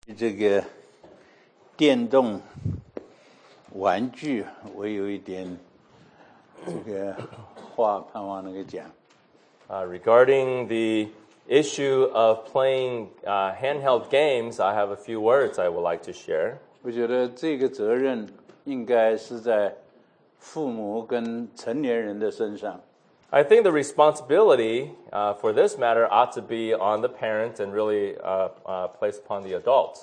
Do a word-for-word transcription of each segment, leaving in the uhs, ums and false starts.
这个电动玩具，我有一点这个话盼望能够讲。 Uh, regarding the issue of playing uh, handheld games, I have a few words I would like to share. 我觉得这个责任应该是在父母跟成年人的身上。 I think the responsibility uh, for this matter ought to be on the parents and really uh, uh, placed upon the adults.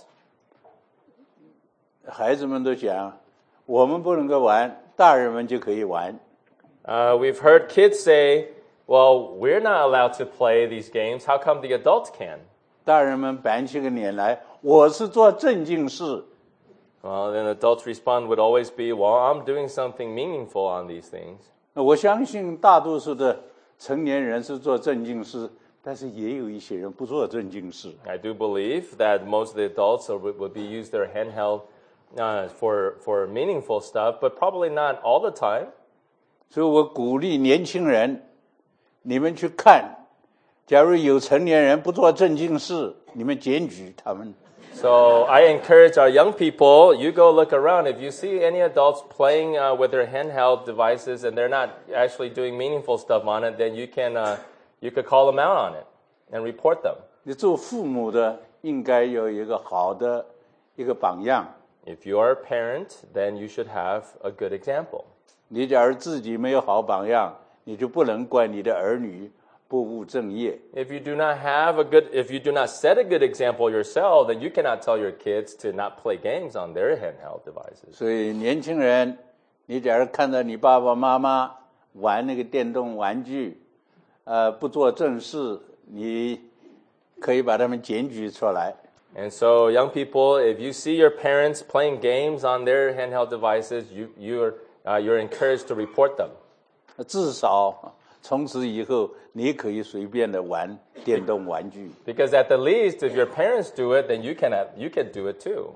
孩子们都讲，我们不能够玩，大人们就可以玩。 Uh, we've heard kids say, well, we're not allowed to play these games. How come the adults can? 大人们板起个脸来，我是做正经事。 Well, then adults' respond would always be, well, I'm doing something meaningful on these things. 我相信大多数的成年人是做正经事，但是也有一些人不做正经事。 I do believe that most of the adults would, would be use their handheld uh, for for meaningful stuff, but probably not all the time. 所以我鼓励年轻人，你们去看，假如有成年人不做正经事，你们检举他们。 So I encourage our young people, you go look around. If you see any adults playing uh, with their handheld devices and they're not actually doing meaningful stuff on it, then you can uh, you could call them out on it and report them. 你做父母的应该有一个好的一个榜样。 If you are a parent, then you should have a good example. 你假如自己没有好榜样，你就不能怪你的儿女不务正业。 If you do not have a good, if you do not set a good example yourself, then you cannot tell your kids to not play games on their handheld devices. 所以年轻人，你假如看到你爸爸妈妈玩那个电动玩具，呃，不做正事，你可以把他们检举出来。 And so, young people, if you see your parents playing games on their handheld devices, you you're uh, you're encouraged to report them. 至少从此以后，你可以随便的玩电动玩具。 Because at the least, if your parents do it, then you can have, you can do it too.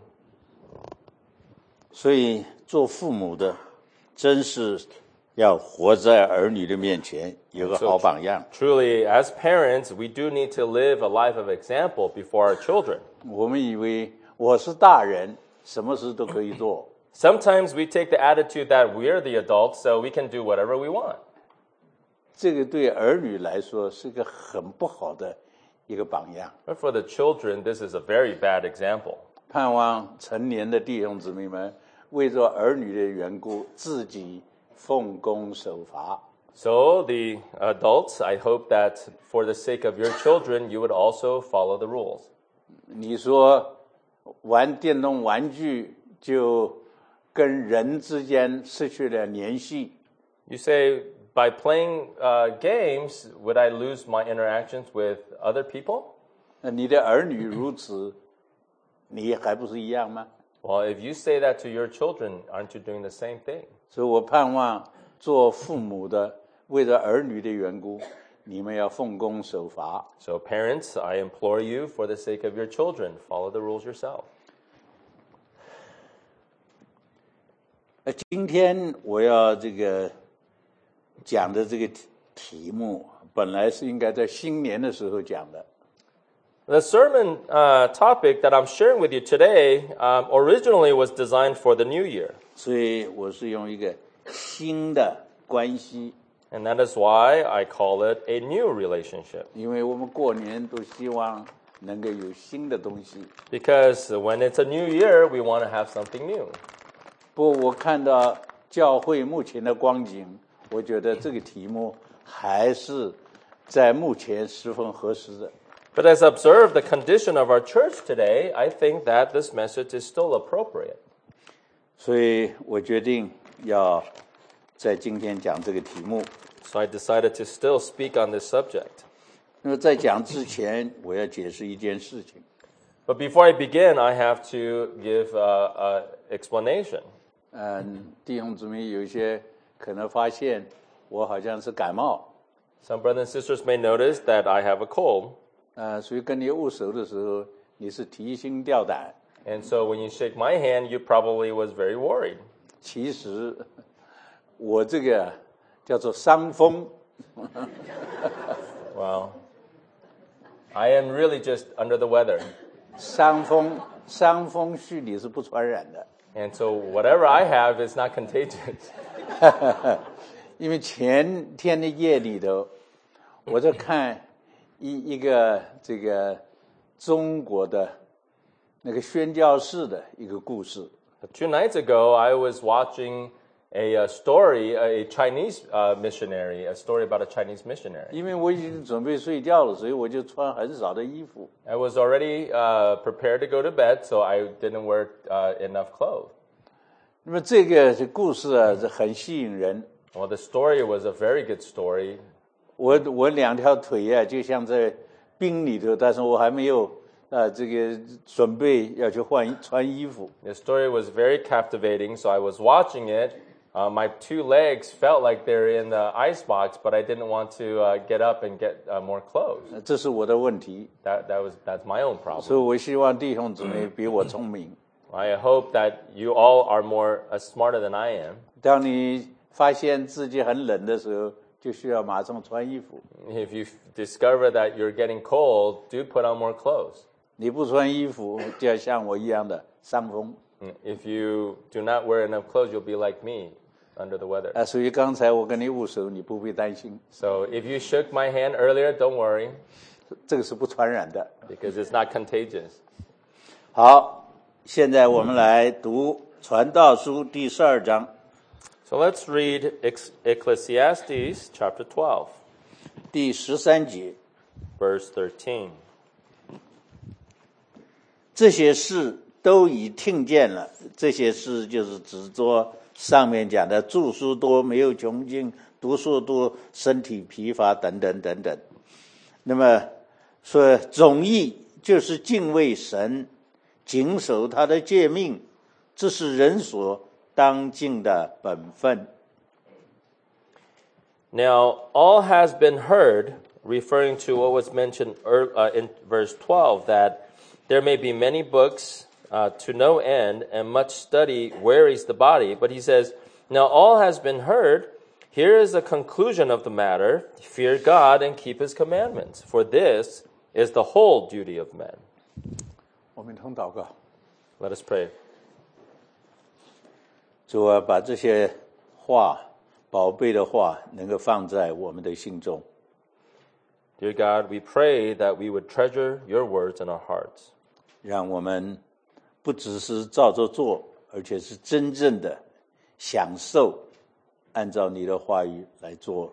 所以做父母的，真是要活在儿女的面前，有个好榜样。 Truly, as parents, we do need to live a life of example before our children. 我们以为我是大人，什么事都可以做。 Sometimes we take the attitude that we're the adults, so we can do whatever we want. 这个对儿女来说是个很不好的一个榜样。 But for the children, this is a very bad example. 盼望成年的弟兄姊妹们为着儿女的缘故，自己奉公守法。 So the adults, I hope that for the sake of your children, you would also follow the rules. 你说玩电动玩具就跟人之间失去了联系， You say, by playing uh, games, would I lose my interactions with other people? 那你的儿女如此，你还不是一样吗？ Well, if you say that to your children, aren't you doing the same thing? 所以我盼望做父母的，为了儿女的缘故，你们要奉公守法。 So parents, I implore you, for the sake of your children, follow the rules yourself. 呃，今天我要这个讲的这个题题目，本来是应该在新年的时候讲的。 The sermon uh, topic that I'm sharing with you today um, originally was designed for the new year. 所以我是用一个新的关系， And that is why I call it a new relationship. 因为我们过年都希望能够有新的东西。 Because when it's a new year, we want to have something new. 不过我看到教会目前的光景，我觉得这个题目还是在目前十分合适的。 But as I observe the condition of our church today, I think that this message is still appropriate. 所以我决定要在今天讲这个题目。 So I decided to still speak on this subject. 那么在讲之前，我要解释一件事情。 But before I begin, I have to give an explanation. 嗯，弟兄姊妹有一些可能发现我好像是感冒， Some brothers and sisters may notice that I have a cold. 呃，所以跟你握手的时候，你是提心吊胆。 And so when you shake my hand, you probably was very worried. 其实我这个叫做伤风。 Well, I am really just under the weather. 伤风伤风絮里是不传染的。 And so whatever I have is not contagious. 因为前天的夜里头，我在看一一个这个中国的那个宣教士的一个故事。 Two nights ago, I was watching a, a story, a Chinese uh, missionary, a story about a Chinese missionary. 因为我已经准备睡觉了，所以我就穿很少的衣服。 I was already uh, prepared to go to bed, so I didn't wear uh, enough clothes. 那么这个故事啊，是很吸引人。 Well, the story was a very good story. 我我两条腿啊，就像在冰里头，但是我还没有啊，这个准备要去换穿衣服。 The story was very captivating, so I was watching it. Uh, my two legs felt like they're in the icebox, but I didn't want to uh, get up and get uh, more clothes. 这是我的问题。 That that was that's my own 所以 problem. 我希望弟兄姊妹比我聪明。 I hope that you all are more uh, smarter than I am. 当你发现自己很冷的时候，就需要马上穿衣服。 If you discover that you're getting cold, do put on more clothes. 你不穿衣服，就要像我一样的伤风。 If you do not wear enough clothes, you'll be like me, under the weather. 啊，所以刚才我跟你握手，你不必担心， So if you shook my hand earlier, don't worry, 这个是不传染的。 because it's not contagious. 好，现在我们来读《传道书》第十二章。 So let's read Ecc- Ecclesiastes chapter twelve, 第十三节， verse thirteen. 这些事都已听见了。这些事就是指着上面讲的著书多、没有穷尽、读书多、身体疲乏等等等等。那么说总义就是敬畏神，谨守他的诫命，这是人所当尽的本分。 Now, all has been heard, referring to what was mentioned ear- uh, in verse twelve, that there may be many books uh, to no end, and much study wearies the body. But he says, now all has been heard. Here is the conclusion of the matter. Fear God and keep his commandments, for this is the whole duty of men. 我们同祷告， Let us pray. 主啊，把这些话，宝贝的话，能够放在我们的心中。 Dear God, we pray that we would treasure your words in our hearts. 让我们不只是照着做，而且是真正的享受，按照你的话语来做。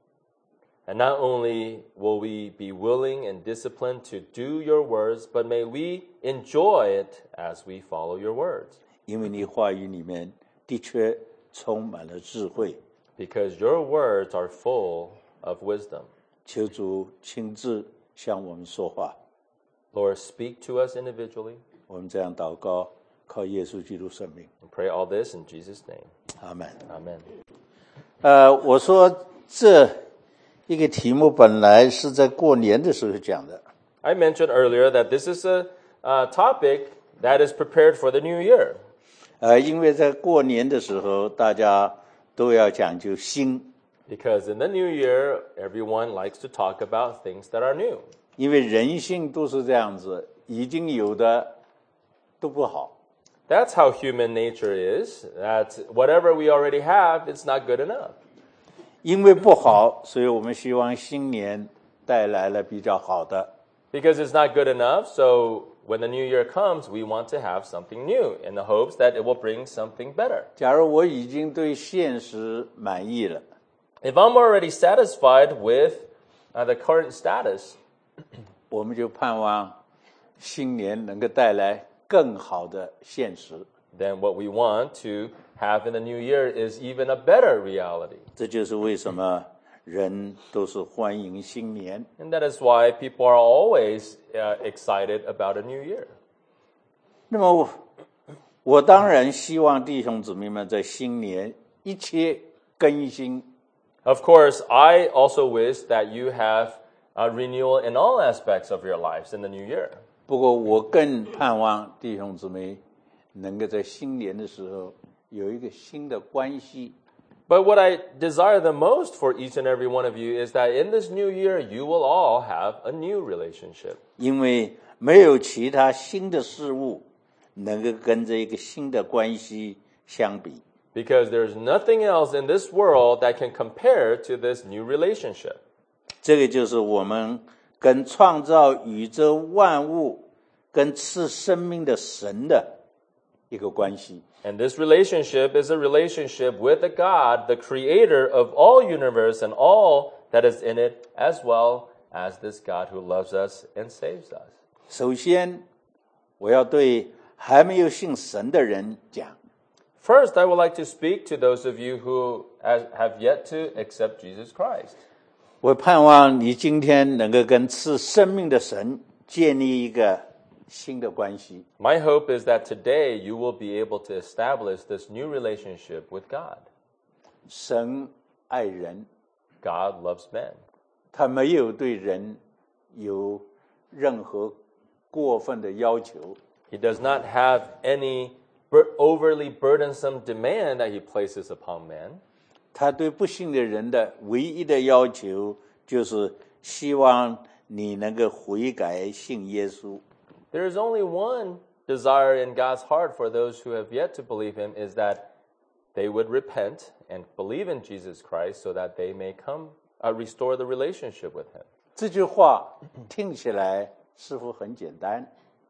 And not only will we be willing and disciplined to do your words, but may we enjoy it as we follow your words. 因为你话语里面的确充满了智慧。 Because your words are full of wisdom. 求主亲自向我们说话。 Lord, speak to us individually. 我们这样祷告，靠耶稣基督圣名， We pray all this in Jesus' name. 阿门。 Amen. 呃，我说这一个题目本来是在过年的时候讲的， I mentioned earlier that this is a uh, topic that is prepared for the new year. 呃，因为在过年的时候，大家都要讲究新， Because in the new year, everyone likes to talk about things that are new. 因为人性都是这样子，已经有的都不好。 That's how human nature is. That whatever we already have, it's not good enough. 因为不好，所以我们希望新年带来了比较好的。 Because it's not good enough, so when the new year comes, we want to have something new in the hopes that it will bring something better. 假如我已经对现实满意了， If I'm already satisfied with uh, the current status, 我们就盼望新年能够带来更好的现实。 then what we want to have in the new year is even a better reality. 这就是为什么人都是欢迎新年。 And that is why people are always uh, excited about a new year. 那么我，我当然希望弟兄姊妹们在新年一切更新。 Of course, I also wish that you have a renewal in all aspects of your lives in the new year. 不过，我更盼望弟兄姊妹能够在新年的时候有一个新的关系。 But what I desire the most for each and every one of you is that in this new year, you will all have a new relationship. 因为没有其他新的事物能够跟这一个新的关系相比。 Because there's nothing else in this world that can compare to this new relationship. 这个就是我们跟创造宇宙万物、跟赐生命的神的一个关系。 And this relationship is a relationship with the God, the creator of all universe and all that is in it, as well as this God who loves us and saves us. 首先，我要对还没有信神的人讲。 First, I would like to speak to those of you who have yet to accept Jesus Christ. 我盼望你今天能够跟赐生命的神建立一个新的关系。 My hope is that today you will be able to establish this new relationship with God. 神爱人， God loves men. 他没有对人有任何过分的要求。 He does not have any overly burdensome demand that he places upon man. 他对不信的人的唯一的要求就是希望你能够悔改信耶稣。 There is only one desire in God's heart for those who have yet to believe him, is that they would repent and believe in Jesus Christ so that they may come uh, restore the relationship with him. 这句话听起来似乎很简单，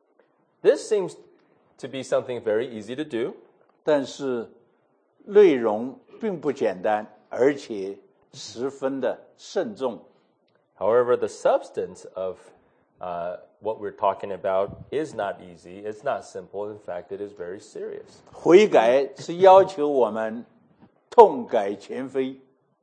This seems to be something very easy to do. 但是内容并不简单，而且十分的慎重。 However, the substance of uh, what we're talking about is not easy. It's not simple. In fact, it is very serious. 悔改是要求我们痛改前非。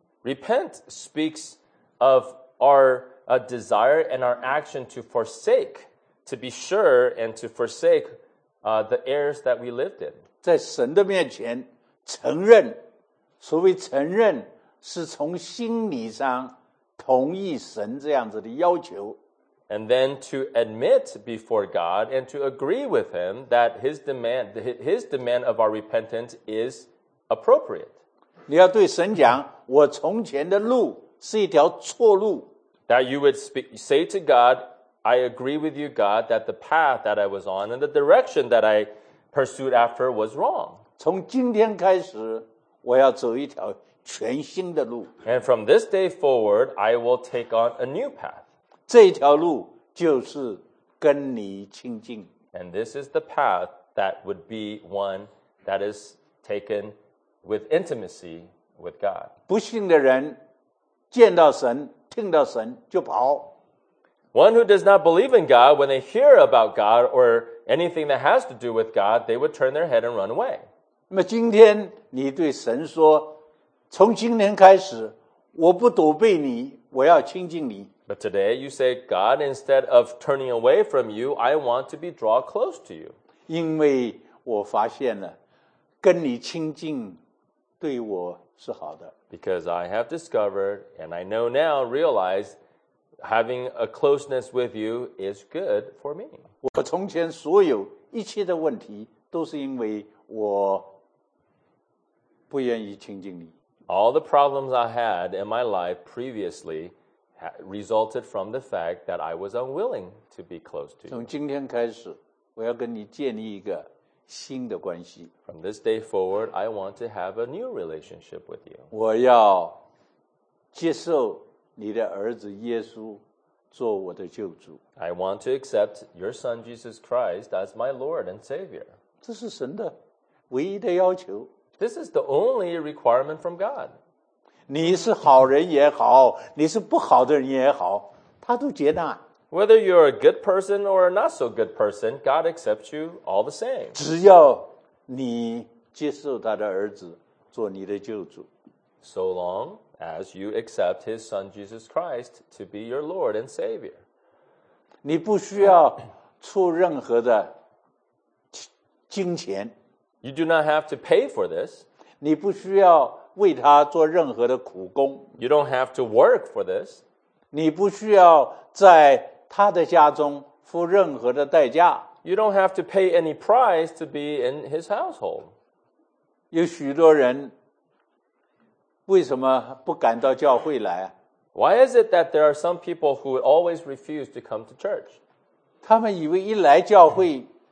Repent speaks of our uh, desire and our action to forsake, to be sure and to forsake uh, the errors that we lived in. 在神的面前承认，所谓承认是从心理上同意神这样子的要求。 And then to admit before God and to agree with him that his demand, his demand of our repentance is appropriate. 你要对神讲，我从前的路是一条错路。 That you would speak, say to God, I agree with you, God, that the path that I was on and the direction that I pursued after was wrong. 从今天开始，我要走一条全新的路。 And from this day forward, I will take on a new path. 这条路就是跟你亲近。 And this is the path that would be one that is taken with intimacy with God. 不信的人见到神、听到神就跑。 One who does not believe in God, when they hear about God or anything that has to do with God, they would turn their head and run away. 那么今天你对神说，从今天开始，我不躲避你，我要亲近你。 But today you say, God, instead of turning away from you, I want to be draw close to you. 因为我发现了，跟你亲近对我是好的。 Because I have discovered, and I know now, realize, having a closeness with you is good for me. 我从前所有一切的问题，都是因为我不愿意亲近你。 All the problems I had in my life previously resulted from the fact that I was unwilling to be close to you. 从今天开始，我要跟你建立一个新的关系。 From this day forward, I want to have a new relationship with you. 我要接受你的儿子耶稣做我的救主。 I want to accept your son, Jesus Christ, as my Lord and Savior. 这是神的唯一的要求。 This is the only requirement from God. 你是好人也好，你是不好的人也好，他都接纳。 Whether you're a good person or a not so good person, God accepts you all the same. 只要你接受他的儿子做你的救主。 So long as you accept his son, Jesus Christ, to be your Lord and Savior. 你不需要出任何的金钱， You do not have to pay for this. 你不需要为他做任何的苦工， You don't have to work for this. 你不需要在他的家中付任何的代价。 You don't have to pay any price to be in his household. 有许多人为什么不敢到教会来啊？ Why is it that there are some people who would always refuse to come to church? 他们以为一来教会，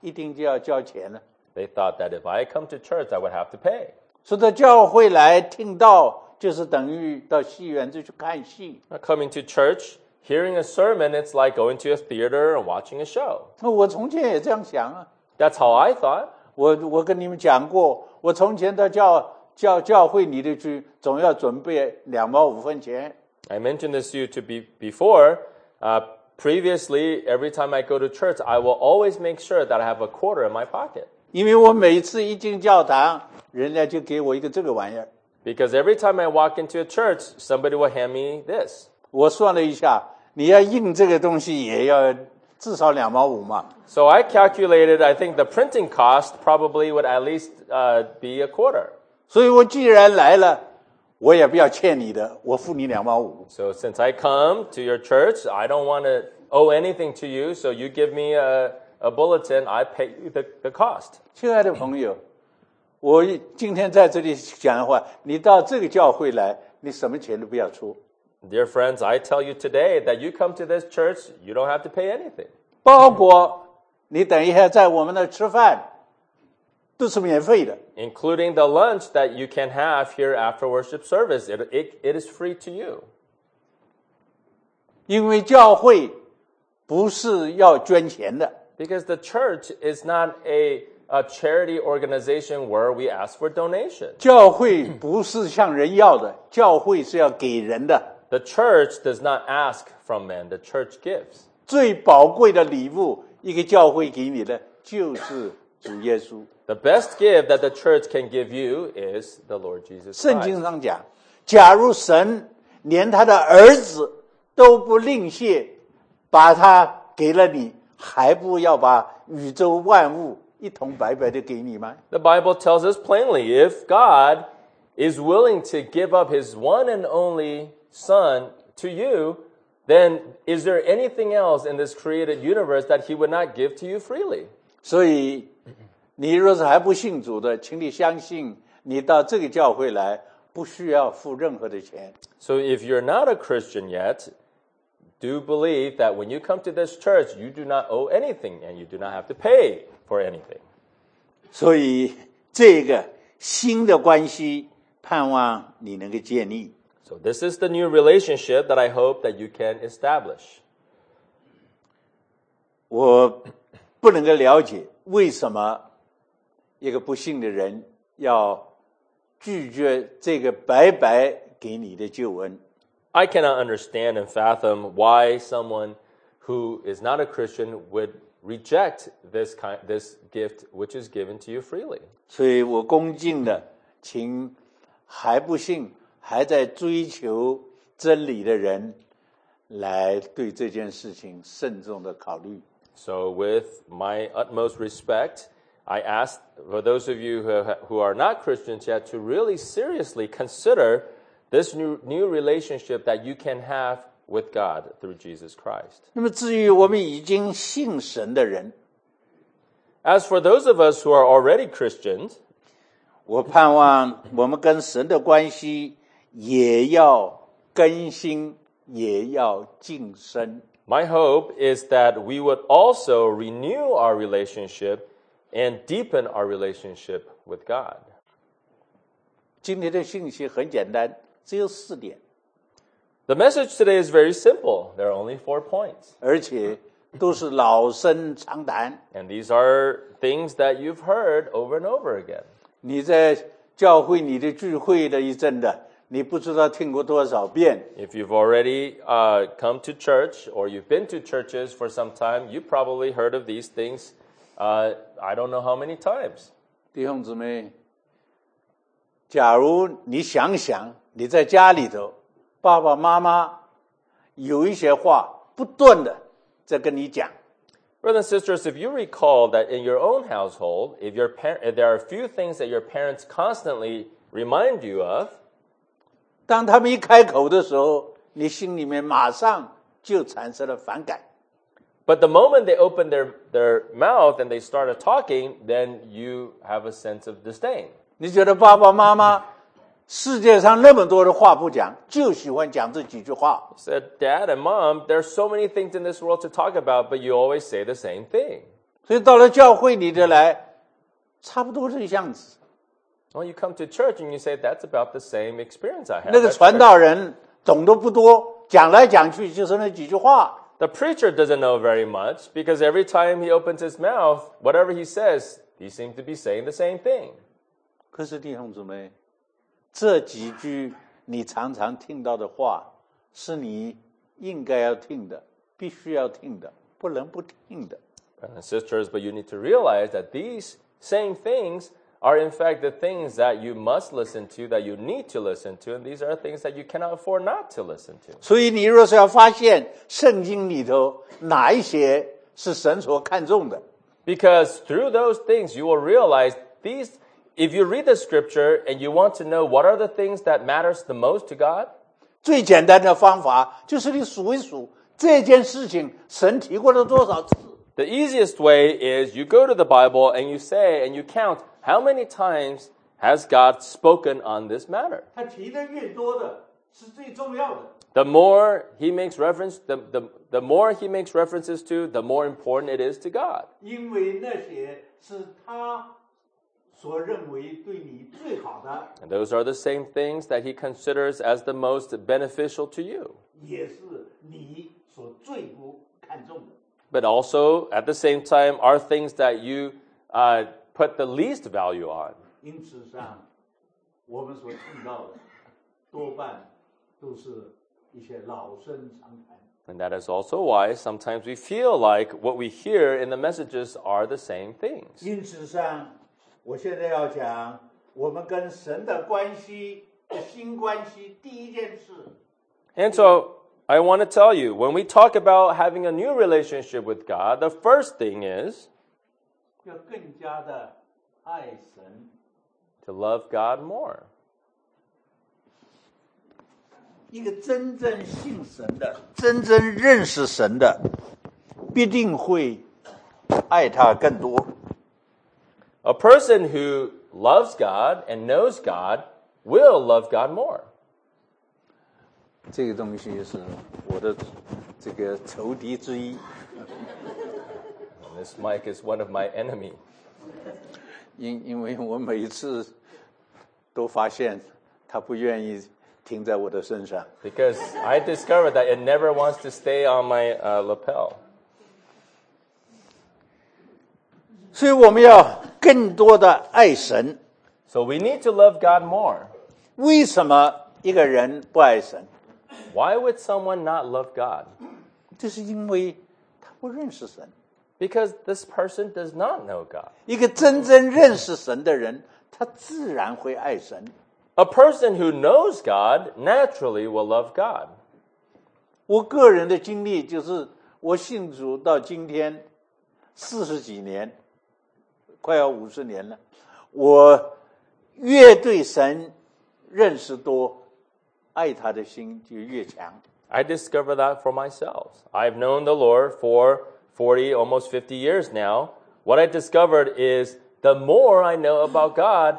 一定就要交钱了。 They thought that if I come to church, I would have to pay. 说到教会来听道，就是等于到戏院就去看戏。 Now, coming to church, hearing a sermon, it's like going to a theater and watching a show. 我从前也这样想啊。 That's how I thought. 我我跟你们讲过，我从前到教教教会里头去，总要准备两毛五分钱。 I mentioned this to you to be before. Uh, previously, every time I go to church, I will always make sure that I have a quarter in my pocket. 因为我每次一进教堂，人家就给我一个这个玩意儿。 Because every time I walk into a church, somebody will hand me this. 我算了一下，你要印这个东西也要至少两毛五嘛。 So I calculated, I think the printing cost probably would at least uh, be a quarter. 所以我既然来了，我也不要欠你的，我付你两毛五。 So since I come to your church, I don't want to owe anything to you, so you give me a, a bulletin, I pay you the, the cost. 亲爱的朋友，我今天在这里讲的话，你到这个教会来，你什么钱都不要出。 Dear friends, I tell you today that you come to this church, you don't have to pay anything. 包括你等一下在我们那吃饭，都是免费的。 Including the lunch that you can have here after worship service. It, it, it is free to you. 因为教会不是要捐钱的。 Because the church is not a, a charity organization where we ask for donation. 教会不是向人要的，教会是要给人的。 The church does not ask from men, the church gives. 最宝贵的礼物，一个教会给你的就是主耶稣。 The best gift that the church can give you is the Lord Jesus 圣经 Christ. 上讲，假如神连他的儿子都不吝啬，把他给了你，还不要把宇宙万物一同白白的给你吗？ The Bible tells us plainly, if God is willing to give up his one and only Son to you, then is there anything else in this created universe that he would not give to you freely? 所以你若是还不信主的，请你相信，你到这个教会来，不需要付任何的钱。 So if you're not a Christian yet, do believe that when you come to this church, you do not owe anything and you do not have to pay for anything. 所以这个新的关系，盼望你能够建立。 So this is the new relationship that I hope that you can establish. 我不能够了解为什么一个不信的人要拒绝这个白白给你的救恩。 I cannot understand and fathom why someone who is not a Christian would reject this kind, this gift which is given to you freely. 所以我恭敬的请还不信、还在追求真理的人来对这件事情慎重的考虑。 So with my utmost respect, I ask for those of you who, who are not Christians yet to really seriously consider this new, new relationship that you can have with God through Jesus Christ. 那么至于我们已经信神的人， As for those of us who are already Christians, 我盼望我们跟神的关系也要更新，也要晋升。 my hope is that we would also renew our relationship and deepen our relationship with God. 今天的信息很简单，只有四点， The message today is very simple. There are only four points. 而且都是老生常谈。 And these are things that you've heard over and over again. 你在教会你的聚会的一阵的，你不知道听过多少遍。 If you've already uh, come to church or you've been to churches for some time, you probably heard of these things uh, I don't know how many times. 弟兄姊妹，假如你想想，你在家里头，爸爸妈妈有一些话不断的在跟你讲， Brothers and sisters, if you recall that in your own household, if, your par- if there are a few things that your parents constantly remind you of, 当他们一开口的时候，你心里面马上就产生了反感。 but the moment they open their, their mouth and they started talking, then you have a sense of disdain. 你觉得爸爸妈妈世界上那么多的话不讲，就喜欢讲这几句话。 You said, Dad and Mom, there's so many things in this world to talk about, but you always say the same thing. 所以到了教会里的来，差不多这个样子。 Well, you come to church and you say, that's about the same experience I had. 那个 at 传 church." 道人懂得不多，讲来讲去就是那几句话。 The preacher doesn't know very much because every time he opens his mouth, whatever he says, he seems to be saying the same thing. 可是弟兄姊妹，这几句你常常听到的话，是你应该要听的，必须要听的，不能不听的。 Brothers and sisters, but you need to realize that these same things are in fact the things that you must listen to, that you need to listen to, and these are things that you cannot afford not to listen to. 所以你若是要发现圣经里头哪一些是神所看重的， Because through those things, you will realize these, if you read the scripture and you want to know what are the things that matters the most to God, 最简单的方法就是你数一数这件事情神提过了多少次。 the easiest way is you go to the Bible and you say and you count how many times has God spoken on this matter. 他提的越多的是最重要的。 The more he makes reference, the, the, the more he makes references to, the more important it is to God. 因为那些是他所认为对你最好的， And those are the same things that he considers as the most beneficial to you. 也是你所最不看重的。 But also, at the same time, are things that you uh, put the least value on. 因此上，我们所听到的多半都是一些老生常谈。 And that is also why sometimes we feel like what we hear in the messages are the same things. 因此上，我现在要讲我们跟神的关系的新关系。第一件事， And so, I want to tell you, when we talk about having a new relationship with God, the first thing is 要更加的爱神。 to love God more. 一个真正信神的、真正认识神的，必定会爱他更多。 A person who loves God and knows God will love God more. 这个东西是我的这个仇敌之一， And this mic is one of my enemy. 因因为我每一次都发现他不愿意停在我的身上。 Because I discovered that it never wants to stay on my uh, lapel. 所以我们要更多的爱神。 So we need to love God more. 为什么一个人不爱神？ Why would someone not love God? 这是因为他不认识神。 Because this person does not know God. 一个真正认识神的人，他自然会爱神。 A person who knows God naturally will love God. 我个人的经历就是，我信主到今天四十几年，快要五十年了。我越对神认识多，爱他的心就越强。 I discovered that for myself. I've known the Lord for forty, almost fifty years now. What I discovered is the more I know about God,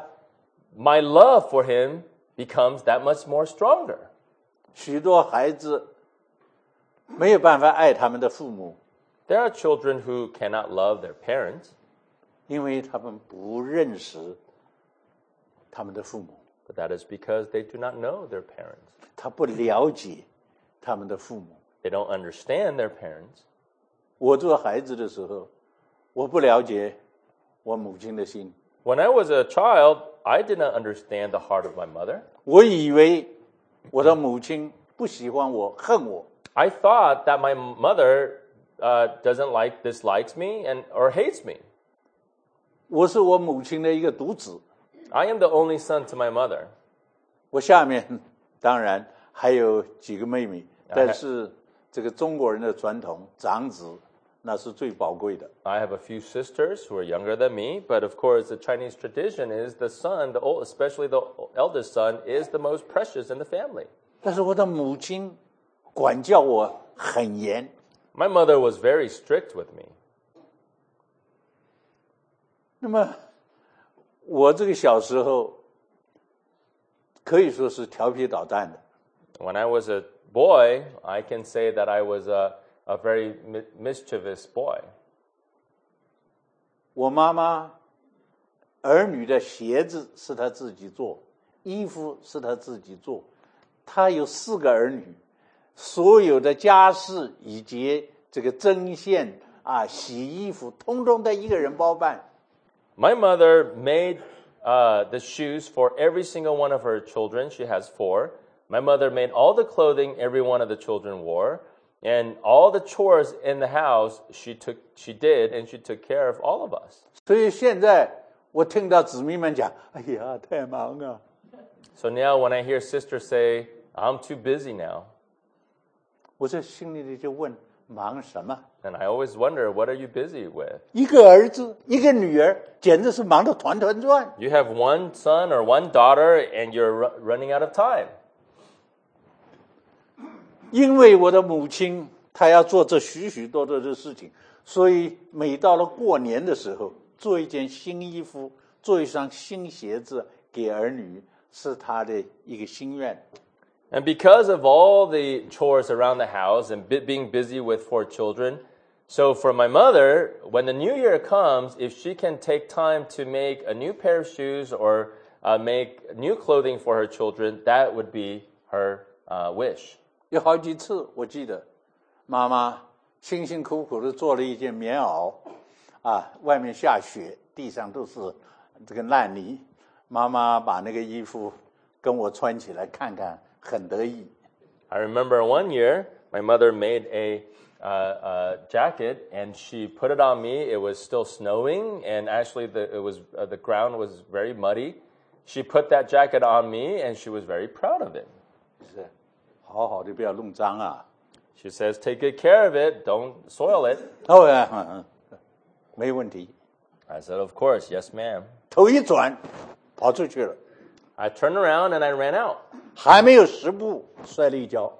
my love for Him becomes that much more stronger. 许多孩子没有办法爱他们的父母， There are children who cannot love their parents, 因为他们不认识他们的父母， but that is because they do not know their parents. 他不了解他们的父母。 They don't understand their parents. 我做孩子的时候，我不了解我母亲的心， When I was a child, I did not understand the heart of my mother. 我以为我的母亲不喜欢我，恨我。 I thought that my mother uh, doesn't like, dislikes me, and or hates me. 我是我母亲的一个独子， I am the only son to my mother. 我下面当然还有几个妹妹，但是这个中国人的传统，长子那是最宝贵的。 I have a few sisters who are younger than me, but of course the Chinese tradition is the son, the old, especially the eldest son, is the most precious in the family. 但是我的母亲管教我很严， My mother was very strict with me. 那么我这个小时候可以说是调皮捣蛋的。 When I was a boy, I can say that I was a, a very mi- mischievous boy. 我妈妈儿女的鞋子是她自己做，衣服是她自己做，她有四个儿女，所有的家事以及这个针线啊、洗衣服，通通她一个人包办。 My mother made uh, the shoes for every single one of her children. She has four. My mother made all the clothing every one of the children wore, and all the chores in the house she took, she did, and she took care of all of us. 所以现在我听到子民们讲：“哎呀，太忙啊！” So now when I hear sisters say, "I'm too busy now," 我这心里里就问：忙什么？ and I always wonder, what are you busy with? 一个儿子，一个女儿，简直是忙得团团转。 You have one son or one daughter, and you're ru- running out of time. 因为我的母亲她要做这许许多多的事情，所以每到了过年的时候，做一件新衣服，做一双新鞋子给儿女，是她的一个心愿。 And because of all the chores around the house and bi- being busy with four children, so for my mother, when the new year comes, if she can take time to make a new pair of shoes or uh, make new clothing for her children, that would be her uh, wish. 有好几次，我记得妈妈辛辛苦苦的做了一件棉袄，啊，外面下雪，地上都是这个烂泥，妈妈把那个衣服跟我穿起来看看，很得意。 I remember one year, my mother made a, uh, a jacket and she put it on me. It was still snowing, and actually the, it was, uh, the ground was very muddy. She put that jacket on me, and she was very proud of it. 是，好好的不要弄脏啊。 She says, take good care of it, don't soil it. 哦呀，嗯嗯，没问题。 I said, of course, yes, ma'am. 头一转，跑出去了， I turned around and I ran out. 还没有十步，摔了一跤，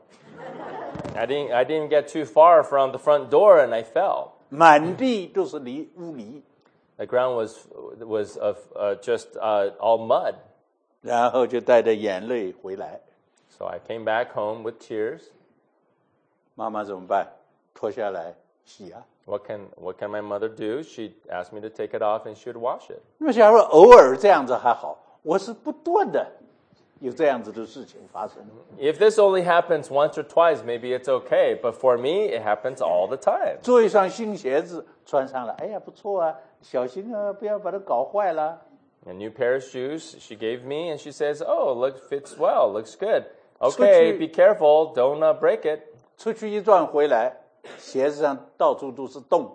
I didn't, I didn't get too far from the front door and I fell. 满地都是泥污泥， The ground was, was of, uh, just uh, all mud. 然后就带着眼泪回来。 So I came back home with tears. 妈妈怎么办？脱下来洗啊。 What can, what can my mother do? She asked me to take it off and she would wash it. 那么假如偶尔这样子还好，我是不断的有这样子的事情发生。 If this only happens once or twice, maybe it's okay. But for me, it happens all the time. 做一双新鞋子穿上了，哎呀不错啊，小心啊，不要把它搞坏了。 A new pair of shoes she gave me and she says, oh, look, fits well, looks good. Okay, be careful, don't uh, break it. 出去一转回来，鞋子上到处都是洞。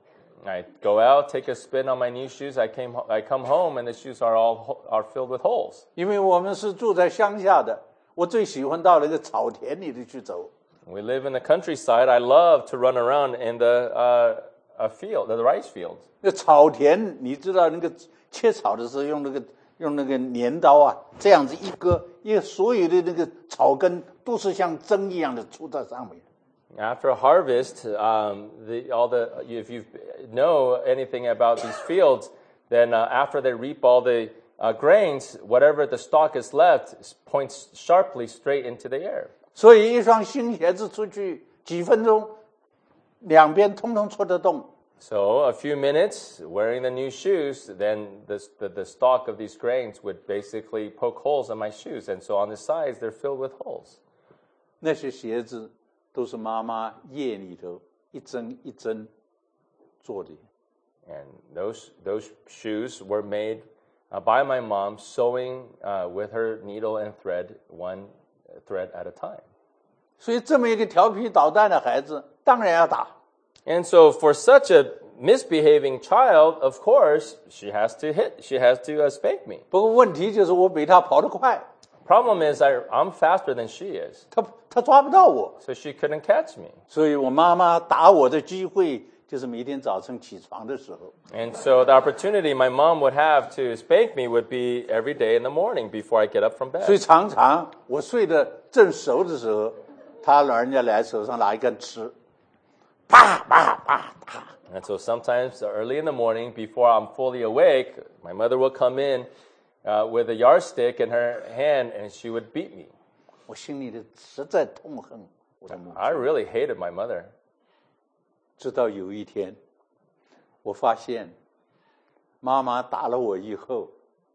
I go out, take a spin on my new shoes. I came, I come home, and the shoes are all are filled with holes. 因为我们是住在乡下的，我最喜欢到那个草田里头去走。 We live in the countryside. I love to run around in the uh, a field, the rice fields. 那草田，你知道那个切草的时候用那个用那个镰刀啊，这样子一割，因为所有的那个草根都是像针一样的出在上面。 After harvest, um, the, all the if you know anything about these fields, then uh, after they reap all the uh, grains, whatever the stalk is left points sharply straight into the air. 所以一双新鞋子出去几分钟，两边通通戳得洞。 So a few minutes wearing the new shoes, then the, the, the stalk of these grains would basically poke holes in my shoes. And so on the sides, they're filled with holes. 那些鞋子都是妈妈夜里头一针一针做的。 And those, those shoes were made uh, by my mom, sewing uh, with her needle and thread, one thread at a time. 所以这么一个调皮捣蛋的孩子，当然要打。 And so for such a misbehaving child, of course, she has to hit, she has to uh, spank me. 不过问题就是我比他跑得快， Problem is I, I'm faster than she is, 他他抓不到我， so she couldn't catch me. 所以我妈妈打我的机会就是每天早晨起床的时候。 And so the opportunity my mom would have to spank me would be every day in the morning before I get up from 所以 bed. 常常我睡得正熟的时候，他老人家来手上拿一根尺，啪啪啪啪。 And so sometimes early in the morning, before I'm fully awake, my mother will come in uh, with a yardstick in her hand and she would beat me. 我心里的实在痛恨我的母亲。 I really hated my mother. 直到有一天，我发现妈妈打了我以后，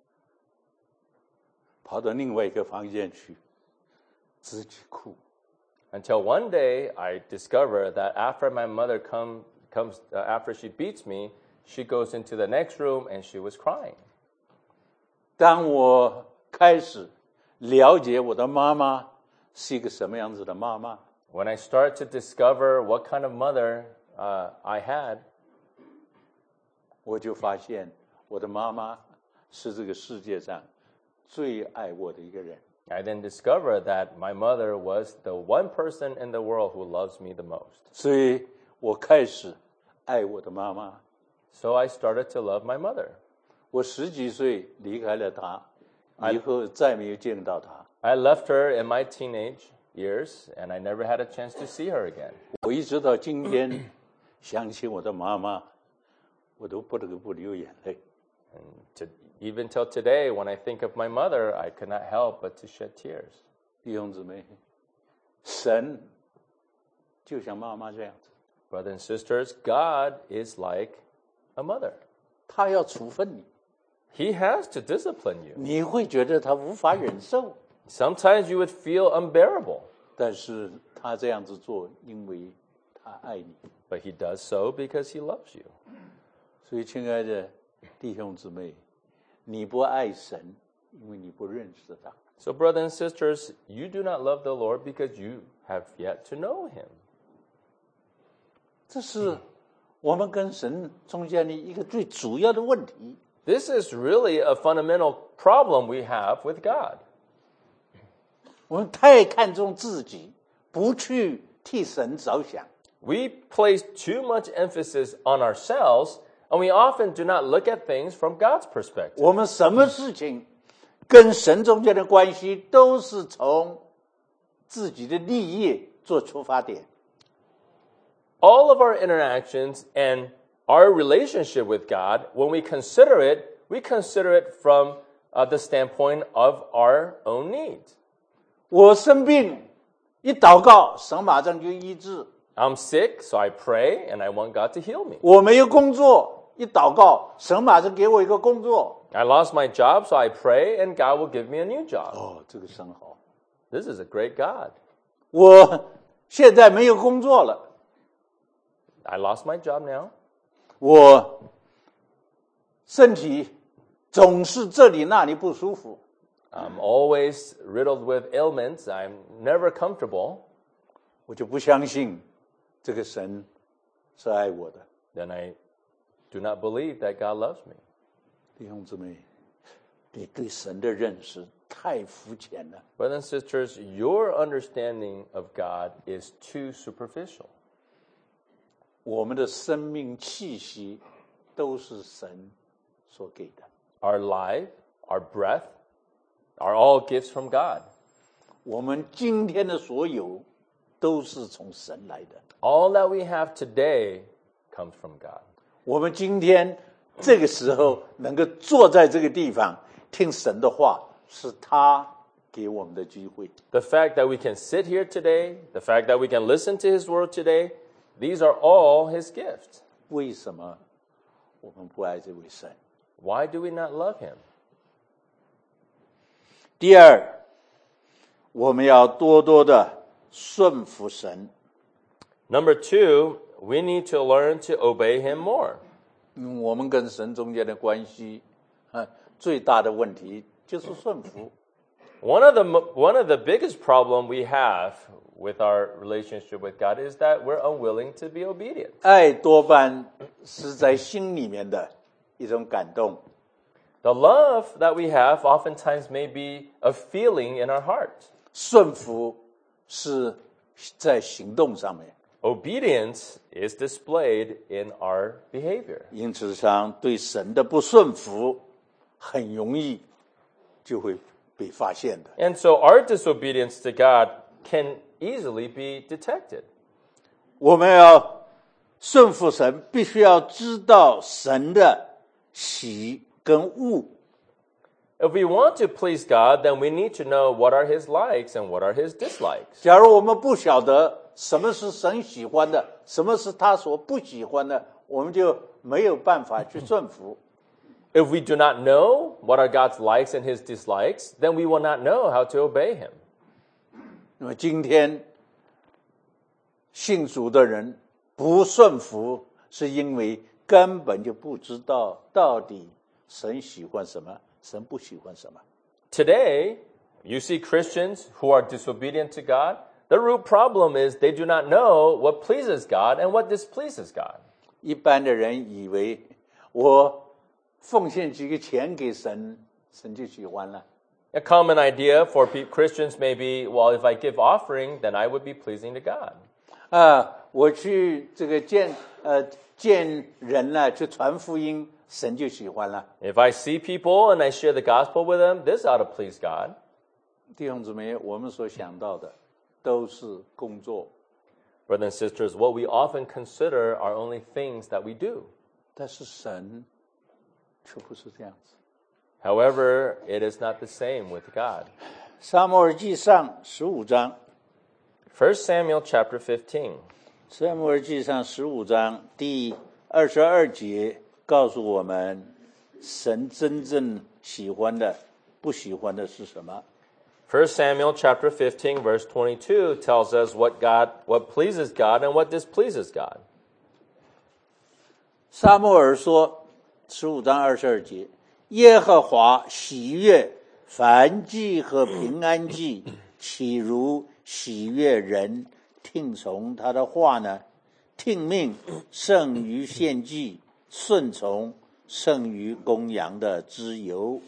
跑到另外一个房间去，自己哭。 Until one day I discover that after my mother come, comes, uh, after she beats me, she goes into the next room and she was crying. 当我开始了解我的妈妈是一个什么样子的妈妈， When I start to discover what kind of mother uh, I had, 我就发现我的妈妈是这个世界上最爱我的一个人。 I then discovered that my mother was the one person in the world who loves me the most. 所以我开始爱我的妈妈。 So I started to love my mother. 我十几岁离开了她，以后再没有见到她。 I left her in my teenage years, and I never had a chance to see her again. 我一直到今天想起我的妈妈，我都不得不流眼泪。 And to, even till today, when I think of my mother, I could not help but to shed tears. 弟兄姊妹，神就像妈妈这样子， Brothers and sisters, God is like a mother. 他要处分你， He has to discipline you. 你会觉得他无法忍受， Sometimes you would feel unbearable, 但是他这样子做，因为他爱你。 but He does so because He loves you. 所以，亲爱的弟兄姊妹，你不爱神，因为你不认识他。 So, brothers and sisters, you do not love the Lord because you have yet to know Him. 这是我们跟神中间的一个最主要的问题。 This is really a fundamental problem we have with God. 我们太看重自己，不去替神着想。 We place too much emphasis on ourselves, and we often do not look at things from God's perspective. 我们什么事情跟神中间的关系，都是从自己的利益做出发点。 All of our interactions and our relationship with God, when we consider it, we consider it from uh, the standpoint of our own needs. 我生病，一祷告，神马上就医治。 I'm sick, so I pray, and I want God to heal me. 我没有工作，一祷告，神马上给我一个工作。 I lost my job, so I pray, and God will give me a new job. 哦，这个神好。 This is a great God. 我现在没有工作了， I lost my job now. 我身体总是这里那里不舒服。 I'm always riddled with ailments. I'm never comfortable. 我就不相信这个神是爱我的。 Then I do not believe that God loves me. 弟兄姊妹，你对神的认识太肤浅了。 Brothers and sisters, your understanding of God is too superficial. 我们的生命气息都是神所给的。 Our life, our breath, are all gifts from God. 我们今天的所有都是从神来的。 All that we have today comes from God. 我们今天这个时候能够坐在这个地方听神的话，是他给我们的机会。 The fact that we can sit here today, the fact that we can listen to His word today, these are all His gifts. 为什么我们不爱这位神？ Why do we not love Him? 第二，我们要多多的顺服神。 Number two, we need to learn to obey Him more. 嗯，我们跟神中间的关系，啊，最大的问题就是顺服。 One of the mo- one of the biggest problem we have with our relationship with God is that we're unwilling to be obedient. 爱多半是在心里面的一种感动， The love that we have oftentimes may be a feeling in our heart. 顺服是在行动上面。 Obedience is displayed in our behavior. 因此上对神的不顺服，很容易就会被发现的。 And so our disobedience to God can easily be detected. 我们要顺服神，必须要知道神的喜跟恶。 If we want to please God, then we need to know what are His likes and what are His dislikes. 假如我们不晓得什么是神喜欢的，什么是他所不喜欢的，我们就没有办法去顺服。 If we do not know what are God's likes and his dislikes, then we will not know how to obey him. 那么今天信主的人不顺服，是因为根本就不知道到底神喜欢什么，神不喜欢什么。 Today, you see Christians who are disobedient to God. The root problem is they do not know what pleases God and what displeases God. 一般的人以为我奉献几个钱给神，神就喜欢了。 A common idea for pe- Christians may be, well, if I give offering, then I would be pleasing to God. 啊，我去这个见呃见人了，去传福音，神就喜欢了。 If I see people and I share the gospel with them, this ought to please God. 弟兄姊妹，我们所想到的都是工作， Brothers and sisters, what we often consider are only things that we do. 但是神却不是这样子。 However, it is not the same with God. 撒母耳记上十五章， First Samuel chapter fifteen. 撒母耳记上十五章第二十二节告诉我们，神真正喜欢的、不喜欢的是什么？ First Samuel chapter fifteen verse twenty-two tells us what God, what pleases God and what displeases God. 撒母耳说，十五章二十二节，耶和华喜悦燔祭和平安祭，岂如喜悦人听从他的话呢？听命胜于献祭，顺从胜于公羊的脂油。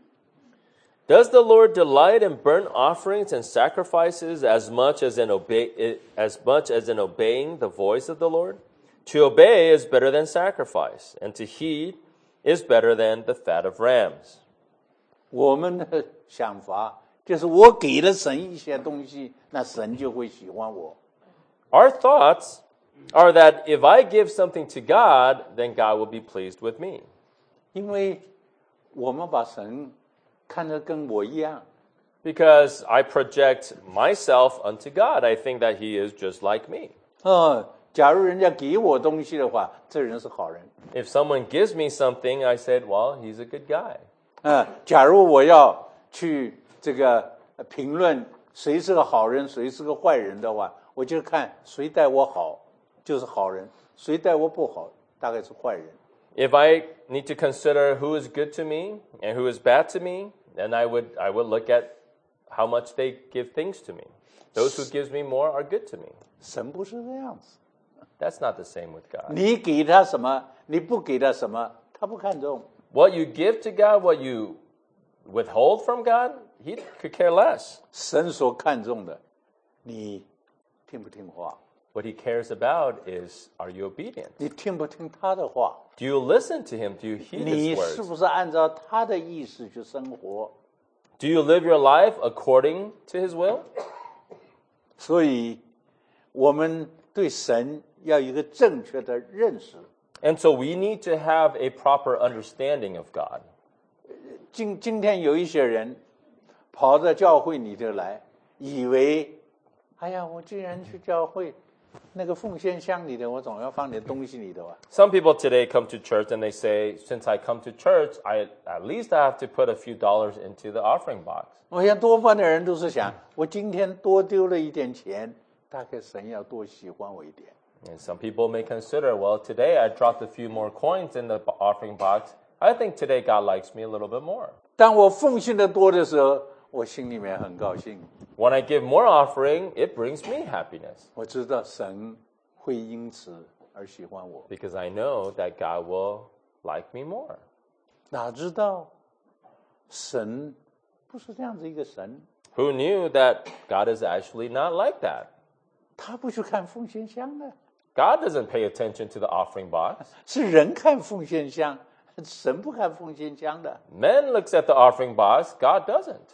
Does the Lord delight in burnt offerings and sacrifices as much as in obey, as much as in obeying the voice of the Lord? To obey is better than sacrifice, and to heed is better than the fat of rams. 我们的想法就是我给了神一些东西，那神就会喜欢我。 Our thoughts are that if I give something to God, then God will be pleased with me. 因为我们把神看得跟我一样， Because I project myself unto God, I think that He is just like me. 嗯，假如人家给我东西的话，这人是好人。 If someone gives me something, I said, well, he's a good guy. 嗯，假如我要去这个呃评论谁是个好人，谁是个坏人的话，我就看谁待我好就是好人，谁待我不好大概是坏人。 If I need to consider who is good to me and who is bad to me, then I would I would look at how much they give things to me. Those who gives me more are good to me. 神不是这样子， That's not the same with God. 你给他什么，你不给他什么，他不看重。 What you give to God, what you withhold from God, He could care less. 神所看重的，你听不听话？ What He cares about is, are you obedient? 你听不听他的话？ Do you listen to Him? Do you heed 你 His 是 words? 不是按照他的意思去生活？ Do you live your life according to His will? 所以，我们对神要有一个正确的认识。 And so we need to have a proper understanding of God. 今今天有一些人跑到教会里头来，以为，哎呀，我既然去教会，那个奉献箱里头，我总要放点东西里头啊。 Some people today come to church and they say, since I come to church, I at least I have to put a few dollars into the offering box. 我想多半的人都是想，我今天多丢了一点钱，大概神要多喜欢我一点。 And some people may consider, well, today I dropped a few more coins in the b- offering box. I think today God likes me a little bit more. 当我奉献的多的时候，我心里面很高兴， When I give more offering, it brings me happiness 我知道神会因此而喜欢我。 because I know that God will like me more. 哪知道神不是这样子一个神， Who knew that God is actually not like that? 他不去看奉献箱的， God doesn't pay attention to the offering box. 是人看奉献箱，神不看奉献箱的。 Man looks at the offering box, God doesn't.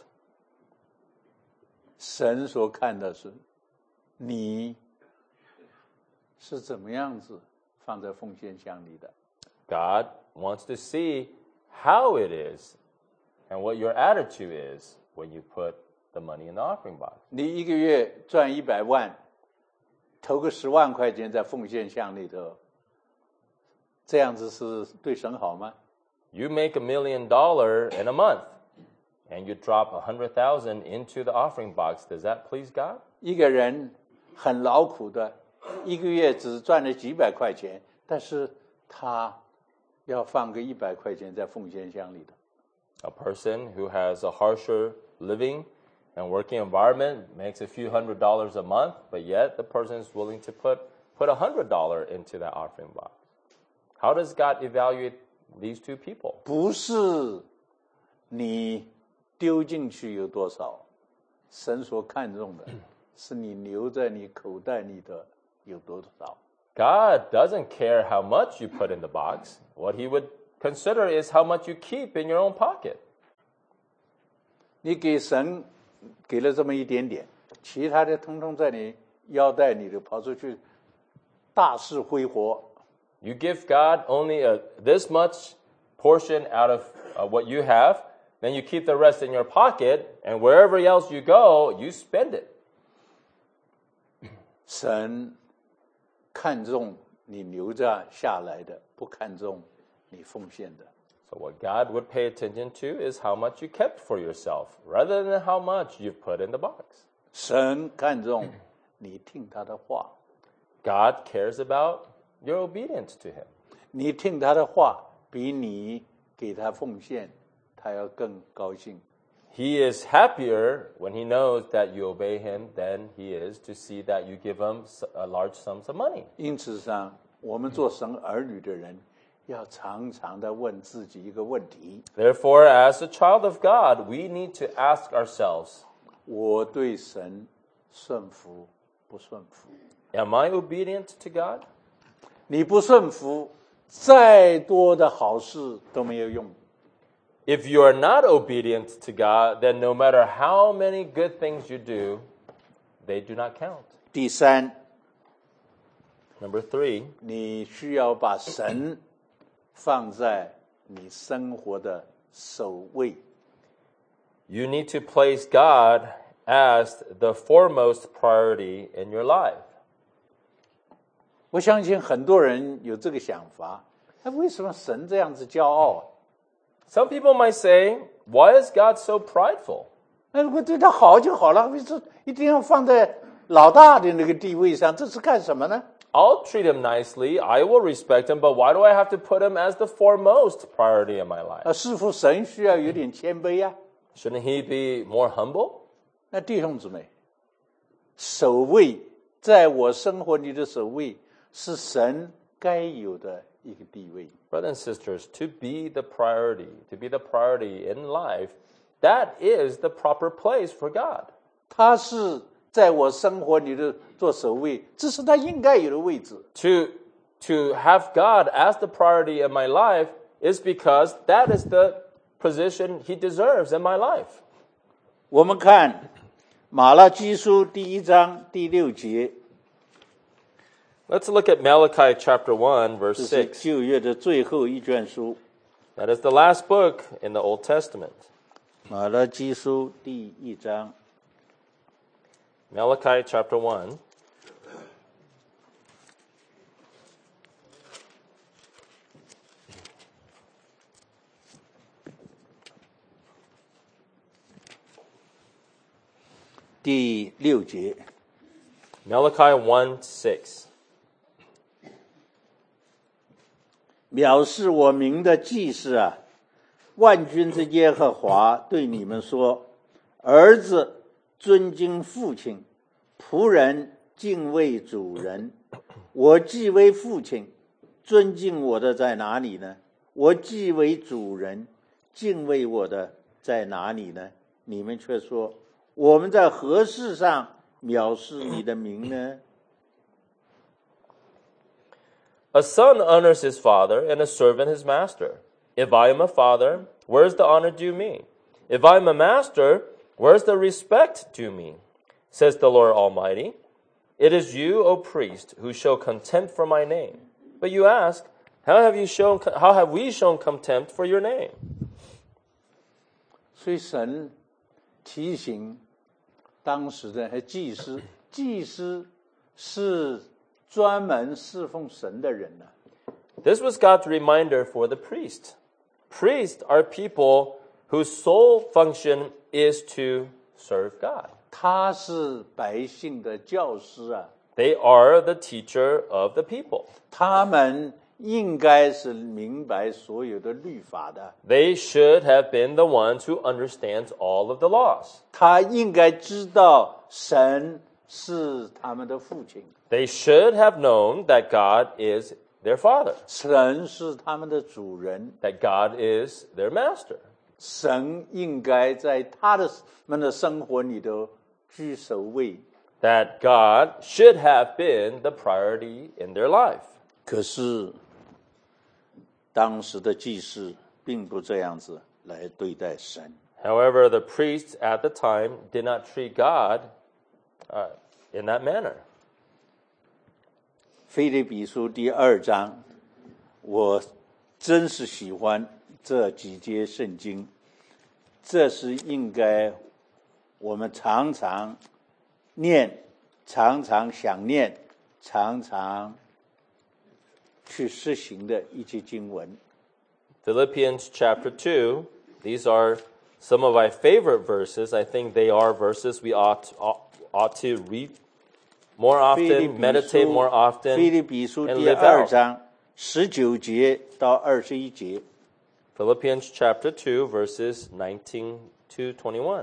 神所看的是你是怎么样子放在奉献箱里的。 God wants to see how it is and what your attitude is when you put the money in the offering box. 你一个月赚一百万，投个十万块钱在奉献箱里头，这样子是对神好吗？ You make a million dollar in a month, and you drop a hundred thousand into the offering box. Does that please God? 一个人很劳苦的，一个月只赚了几百块钱，但是他要放个一百块钱在奉献箱里的。 A person who has a harsher living and working environment makes a few hundred dollars a month, but yet the person is willing to put put a hundred dollar into that offering box. How does God evaluate these two people? 不是你丢进去有多少，神所看重的是你留在你口袋里的有多少。 God doesn't care how much you put in the box. What he would consider is how much you keep in your own pocket. 你给神给了这么一点点，其他的通通在你腰带里头跑出去，大肆挥霍。 You give God only a, this much portion out of uh, what you have, then you keep the rest in your pocket, and wherever else you go, you spend it. 神看重你留着下来的，不看重你奉献的。 So what God would pay attention to is how much you kept for yourself, rather than how much you've put in the box. 神看重你听他的话， God cares about your obedience to him. 你听他的话，比你给他奉献，他要更高兴。 He is happier when he knows that you obey him than he is to see that you give him a large sums of money. 因此上，我们做神儿女的人，要常常的问自己一个问题： Therefore, as a child of God, we need to ask ourselves, 我对神顺服不顺服？ am I obedient to God? 你不顺服，再多的好事都没有用。 If you are not obedient to God, then no matter how many good things you do, they do not count. 第三， Number three, 你需要把神放在你生活的首位。 you need to place God as the foremost priority in your life. 我相信很多人有这个想法，那为什么神这样子骄傲啊？ Some people might say, why is God so prideful? 那如果对他好就好了，为什么一定要放在老大的那个地位上？这是干什么呢？ I'll treat him nicely, I will respect him, but why do I have to put him as the foremost priority in my life? 啊，似乎神需要有点谦卑呀、啊。 Shouldn't he be more humble? 那弟兄姊妹，首位在我生活里的首位是神该有的一个地位。 Brothers and sisters, to be the priority, to be the priority in life, that is the proper place for God. 他是在我生活里的做首位，这是他应该有的位置。 To, to have God as the priority in my life is because that is the position he deserves in my life. 我们看马拉基书第一章第六节， Let's look at Malachi chapter one, verse 这是 six. 旧约的最后一卷书。 That is the last book in the Old Testament. 马拉基书第一章 Malachi chapter one. 《第六节， Malachi one six. 藐视我名的祭司啊，万军之耶和华对你们说：儿子尊敬父亲，仆人敬畏主人。我既为父亲，尊敬我的在哪里呢？我既为主人，敬畏我的在哪里呢？你们却说，我们在何事上藐视你的名呢？ A son honors his father, and a servant his master. If I am a father, where is the honor due me? If I am a master, where is the respect due me? Says the Lord Almighty. It is you, O priest, who show contempt for my name. But you ask, how have you shown, how have we shown contempt for your name? 所以神提醒当时的祭司，祭司是专门侍奉神的人呢、啊。 This was God's reminder for the priest. priests are people whose sole function is to serve God. 他是百姓的教师啊， They are the teacher of the people. 他们应该是明白所有的律法的， They should have been the ones who understands all of the laws. 他应该知道神是他们的父亲， They should have known that God is their father, 神是他们的主人， that God is their master. 神应该在他的们的生活里头居首位。 That God should have been the priority in their life. 可是当时的祭司并不这样子来对待神。 However, the priests at the time did not treat God uh, in that manner. 腓立比书第二章，我真是喜欢这几节圣经，这是应该我们常常念、常常想念、常常去实行的一节经文。 Philippians chapter two, these are some of my favorite verses. I think they are verses we ought, ought, ought to read more 腓立 often, 比 meditate 书 more often, 腓立比书 and 第 live 二 out. 章十九节到二十一节。 Philippians chapter two, verses nineteen to twenty-one.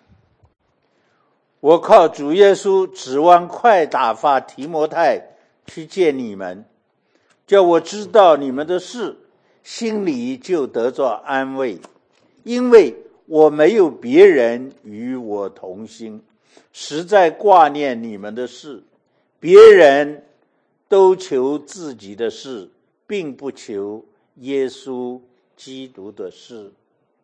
我靠主耶稣指望快打发提摩太去见你们，叫我知道你们的事，心里就得着安慰，因为我没有别人与我同心，实在挂念你们的事，别人都求自己的事，并不求耶稣基督的事。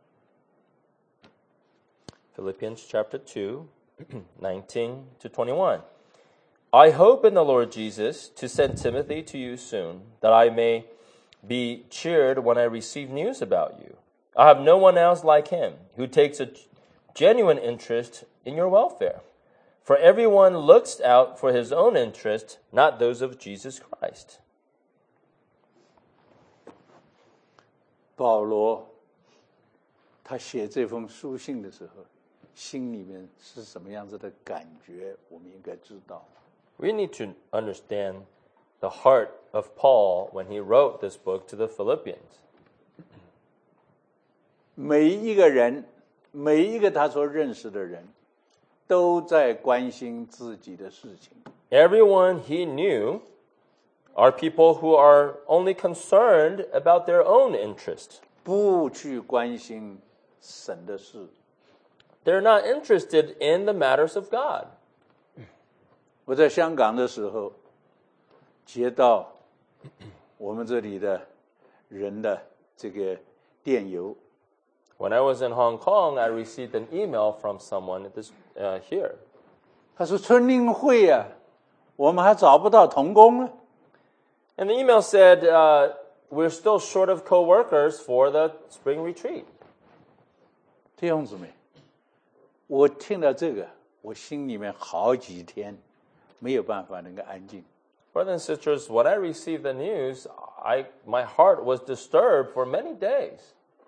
Philippians chapter two, nineteen to twenty-one. I hope in the Lord Jesus to send Timothy to you soon, that I may be cheered when I receive news about you. I have no one else like him, who takes a genuine interest in your welfare. For everyone looks out for his own interest, not those of Jesus Christ. 保罗他写这封书信的时候，心里面是什么样子的感觉，我们应该知道。 We need to understand the heart of Paul when he wrote this book to the Philippians. 每一个人，每一个他所认识的人，都在关心自己的事情。 Everyone he knew are people who are only concerned about their own interest. 不去关心神的事。 They're not interested in the matters of God. 我在香港的时候，接到我们这里的人的这个电邮， When I was in Hong Kong, I received an email from someone at this, uh, here. 他说春令会啊，我们还找不到童工呢。 And the email said, uh, we're still short of co-workers for the spring retreat. 弟兄姊妹，我听到这个，我心里面好几天没有办法能够安静。 Brothers and sisters, when I received the news, I, my heart was disturbed for many days.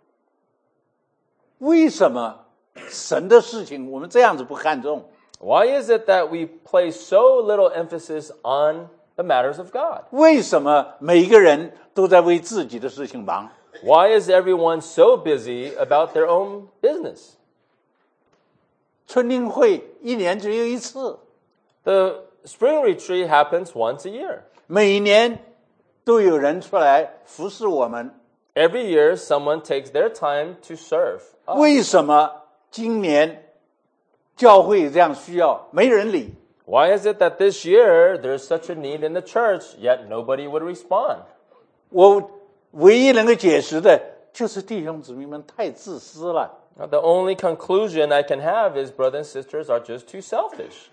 为什么神的事情我们这样子不看重？ Why is it that we place so little emphasis on the matters of God? 为什么每个人都在为自己的事情忙？ Why is everyone so busy about their own business? 春令会一年只有一次， The spring retreat happens once a year. 每年都有人出来服侍我们。 Every year, someone takes their time to serve us. 为什么今年教会这样需要，没人理？ Why is it that this year there's such a need in the church, yet nobody would respond? 我唯一能够解释的就是弟兄姊妹们太自私了。 Now, the only conclusion I can have is brothers and sisters are just too selfish.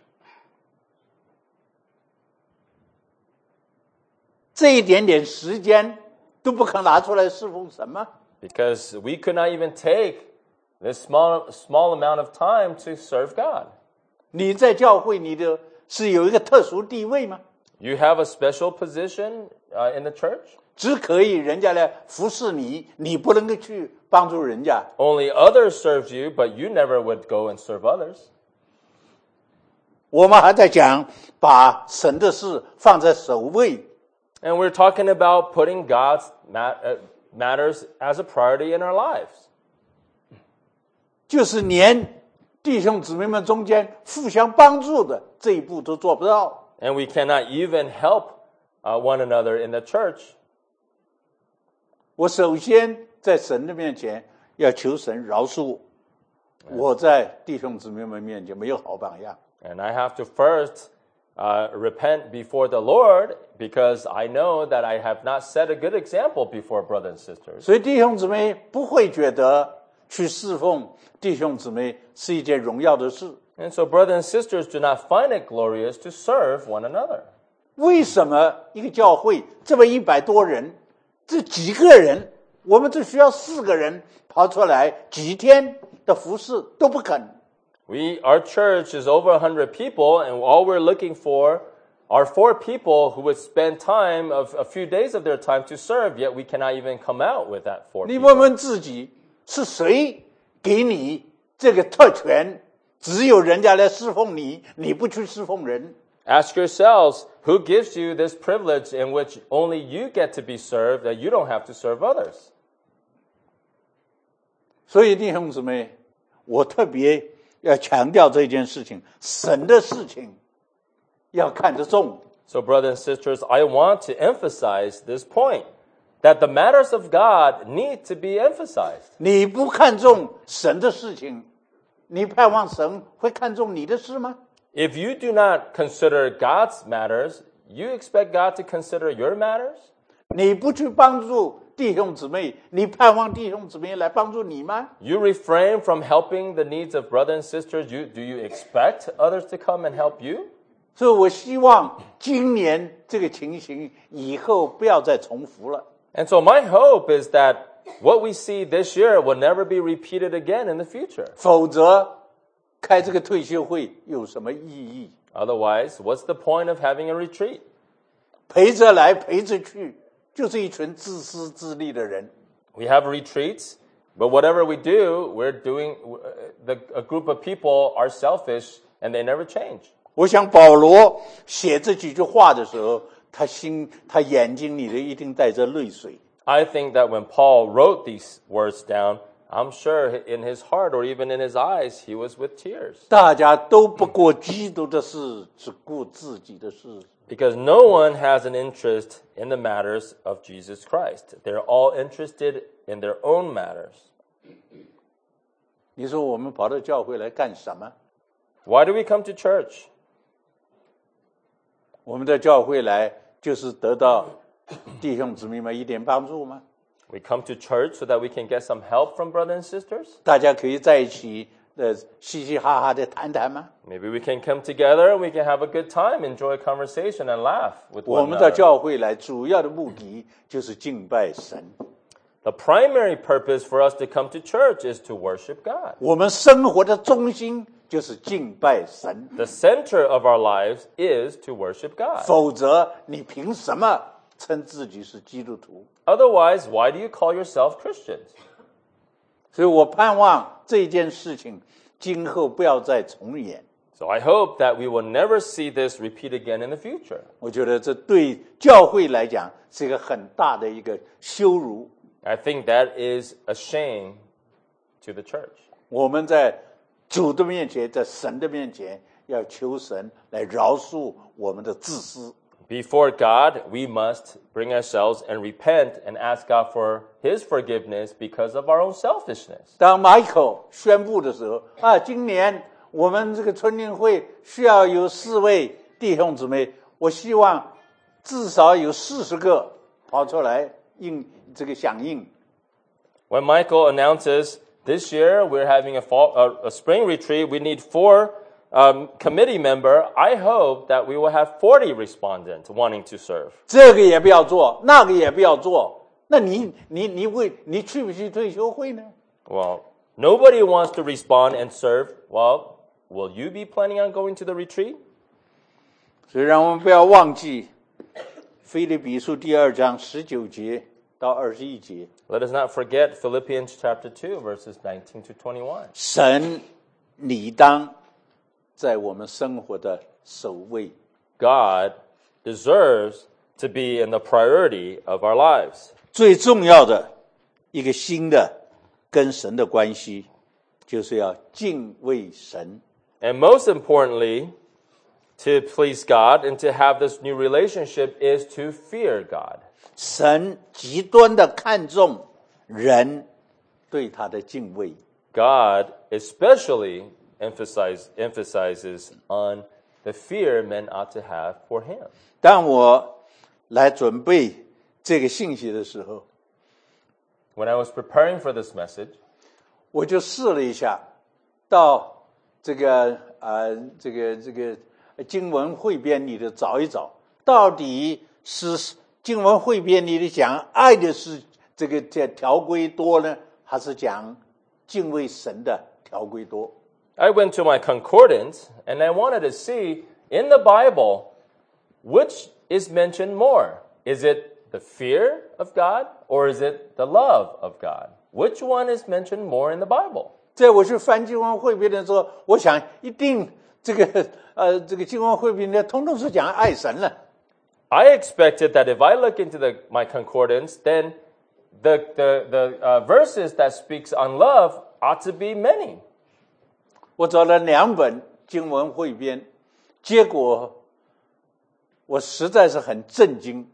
这一点点时间都不肯拿出来侍奉神吗？ Because we could not even take this small, small amount of time to serve God. 你在教会你的是有一个特殊地位吗？ You have a special position uh, in the church? 只可以人家来服侍你，你不能够去帮助人家。 Only others serve you, but you never would go and serve others. 我们还在讲把神的事放在首位， And we're talking about putting God's mat- uh, matters as a priority in our lives. 就是连弟兄姊妹们中间互相帮助的这一步都做不到。 And we cannot even help uh, one another in the church. 我首先在神的面前要求神饶恕我，我在弟兄姊妹们面前没有好榜样。 And I have to first uh, repent before the Lord because I know that I have not set a good example before brothers and sisters. 所以弟兄姊妹不会觉得去侍奉弟兄姊妹是一件荣耀的事。 And so brothers and sisters do not find it glorious to serve one another. 为什么一个教会这么一百多人，这几个人，我们只需要四个人跑出来几天的服侍都不肯？ We, our church is over one hundred people, and all we're looking for are four people who would spend time of a few days of their time to serve, yet we cannot even come out with that four 你 people. 问问自己，是谁给你这个特权？只有人家来侍奉你，你不去侍奉人。 Ask yourselves, who gives you this privilege in which only you get to be served, that you don't have to serve others? 所以弟兄姊妹，我特别要强调这件事情，神的事情要看得重。 So, brothers and sisters, I want to emphasize this point, that the matters of God need to be emphasized. 你不看重神的事情，你盼望神会看重你的事吗？ If you do not consider God's matters, you expect God to consider your matters? 你不去帮助弟兄姊妹，你盼望弟兄姊妹来帮助你吗？ You refrain from helping the needs of brothers and sisters. You, do you expect others to come and help you? 所以我希望今年这个情形以后不要再重复了。 And so my hope is that what we see this year will never be repeated again in the future. 否则，开这个退休会有什么意义？ Otherwise, what's the point of having a retreat? 陪着来陪着去，就是一群自私自利的人。 We have retreats, but whatever we do, we're doing, the, a group of people are selfish and they never change. 我想保罗写这几句话的时候，他心他眼睛里的一定带着泪水。 I think that when Paul wrote these words down, I'm sure in his heart or even in his eyes, he was with tears. 大家都不过基督的事，只顾自己的事。 Because no one has an interest in the matters of Jesus Christ. They're all interested in their own matters. 你说我们跑到教会来干什么？ Why do we come to church? 我们到教会来就是得到弟兄姊妹们一点帮助吗？ We come to church so that we can get some help from brothers and sisters. 大家可以在一起的嘻嘻哈哈的谈谈吗？ Maybe we can come together and we can have a good time, enjoy a conversation, and laugh with 我 one 们到 another. 教会来主要的目的就是敬拜神。 The primary purpose for us to come to church is to worship God. 我们生活的中心就是敬拜神， The center of our lives is to worship God. 否则你凭什么称自己是基督徒？ Otherwise, why do you call yourself Christians? 所以我盼望这件事情今后不要再重演。 So I hope that we will never see this repeat again in the future. 我觉得这对教会来讲是一个很大的一个羞辱。 I think that is a shame to the church. 我们在主的面前，在神的面前，要求神来饶恕我们的自私。 Before God, we must bring ourselves and repent and ask God for His forgiveness because of our own selfishness. 当 Michael 宣布的时候，啊，今年我们这个春令会需要有四位弟兄姊妹，我希望至少有四十个跑出来应这个响应。 When Michael announces this year we're having a, fall, a, a spring retreat, we need four um, committee member. I hope that we will have forty respondents wanting to serve. 这个也不要做，那个也不要做，那你你你为你去不去退休会呢？ Well, nobody wants to respond and serve. Well, will you be planning on going to the retreat? 所以让我们不要忘记腓立比书第二章十九节到二十一节。 Let us not forget Philippians chapter two, verses nineteen to twenty-one. 神理当在我们生活的首位。 God deserves to be in the priority of our lives. 最重要的一个新的跟神的关系，就是要敬畏神。 And most importantly, to please God and to have this new relationship is to fear God. 神极端的看重人对他的敬畏。 God especially emphasize, emphasizes on the fear men ought to have for him. 当我来准备这个信息的时候， When I was preparing for this message, 我就试了一下，到这个呃这个这个经文汇编里的找一找，到底是经文汇编里的讲爱的是这个这条规多呢，还是讲敬畏神的条规多？ I went to my concordance and I wanted to see in the Bible which is mentioned more. Is it the fear of God or is it the love of God? Which one is mentioned more in the Bible? 在我去翻经文汇编的时候，我想一定这个呃这个经文汇编的通通是讲爱神了。 I expected that if I look into the, my concordance, then the, the, the uh, verses that speaks on love ought to be many. 我找了两本经文汇编，结果我实在是很震惊。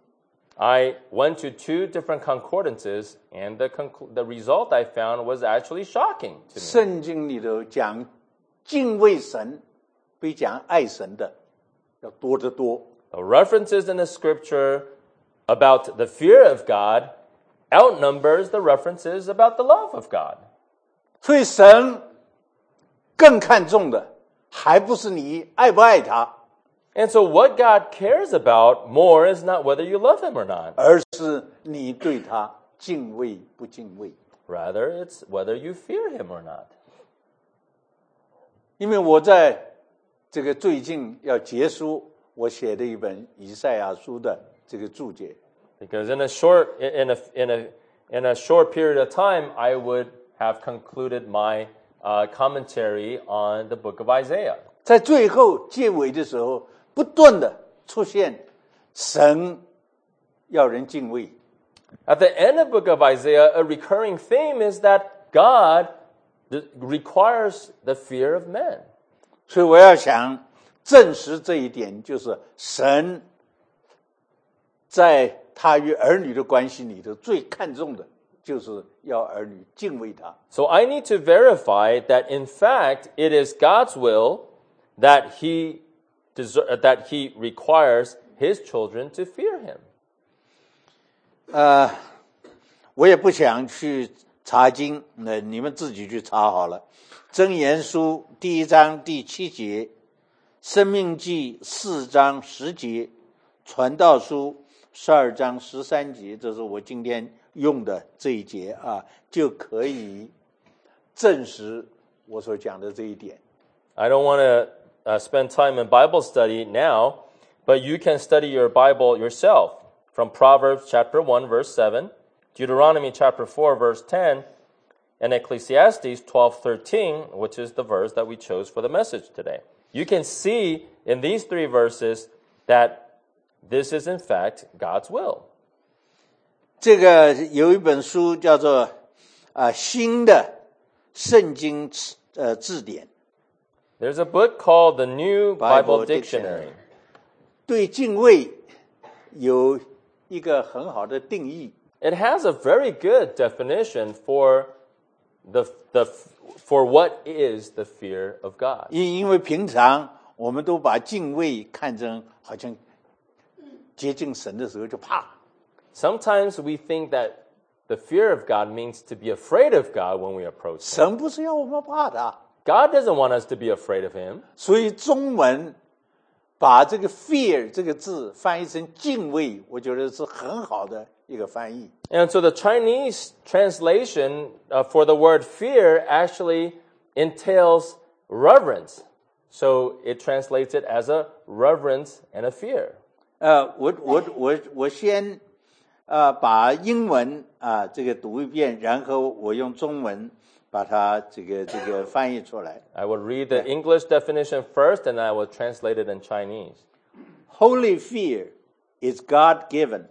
I went to two different concordances, and the, conc- the result I found was actually shocking to me. 圣经里头讲敬畏神，比讲爱神的要多得多。 The references in the scripture about the fear of God outnumbers the references about the love of God. 所以神更看重的，还不是你爱不爱他， And so what God cares about more is not whether you love him or not. 而是你对他敬畏不敬畏。 Rather, it's whether you fear him or not. 因为我在这个最近要结束我写的一本以赛亚书的这个注解， Because in a short in a in a in a short period of time, I would have concluded my uh, commentary on the book of Isaiah. 在最后结尾的时候，不断的出现神要人敬畏。 At the end of the book of Isaiah, a recurring theme is that God requires the fear of men. 所以我要想证实这一点，就是神在他与儿女的关系里头最看重的，就是要儿女敬畏他。 So I need to verify that in fact it is God's will that he deser- that he requires his children to fear him. 呃，我也不想去查经，那你们自己去查好了。箴言书第一章第七节，生命记四章十节，传道书十二章十三节，这是我今天用的这一节啊，就可以证实我所讲的这一点。 I don't want to uh, spend time in Bible study now, but you can study your Bible yourself from Proverbs chapter one verse seven, Deuteronomy chapter four verse ten, and Ecclesiastes twelve thirteen, which is the verse that we chose for the message today. You can see in these three verses that this is in fact God's will. 这个有一本书叫做啊、呃、新的圣经呃字典。 There's a book called the New Bible, Bible Dictionary. 对敬畏有一个很好的定义。 It has a very good definition for the the for what is the fear of God. 因因为平常我们都把敬畏看成好像接近神的时候就怕。 Sometimes we think that the fear of God means to be afraid of God when we approach him. 神不是要我们怕的， God doesn't want us to be afraid of him. 所以中文把这个 fear 这个字翻译成敬畏，我觉得是很好的一个翻译。 And so the Chinese translation uh, for the word fear actually entails reverence. So it translates it as a reverence and a fear. 呃，我我我我先呃把英文啊、这个读一遍，然后我用中文把它这个这个翻译出来。 I will read the English definition first, and I will translate it in Chinese. Holy fear is God-given,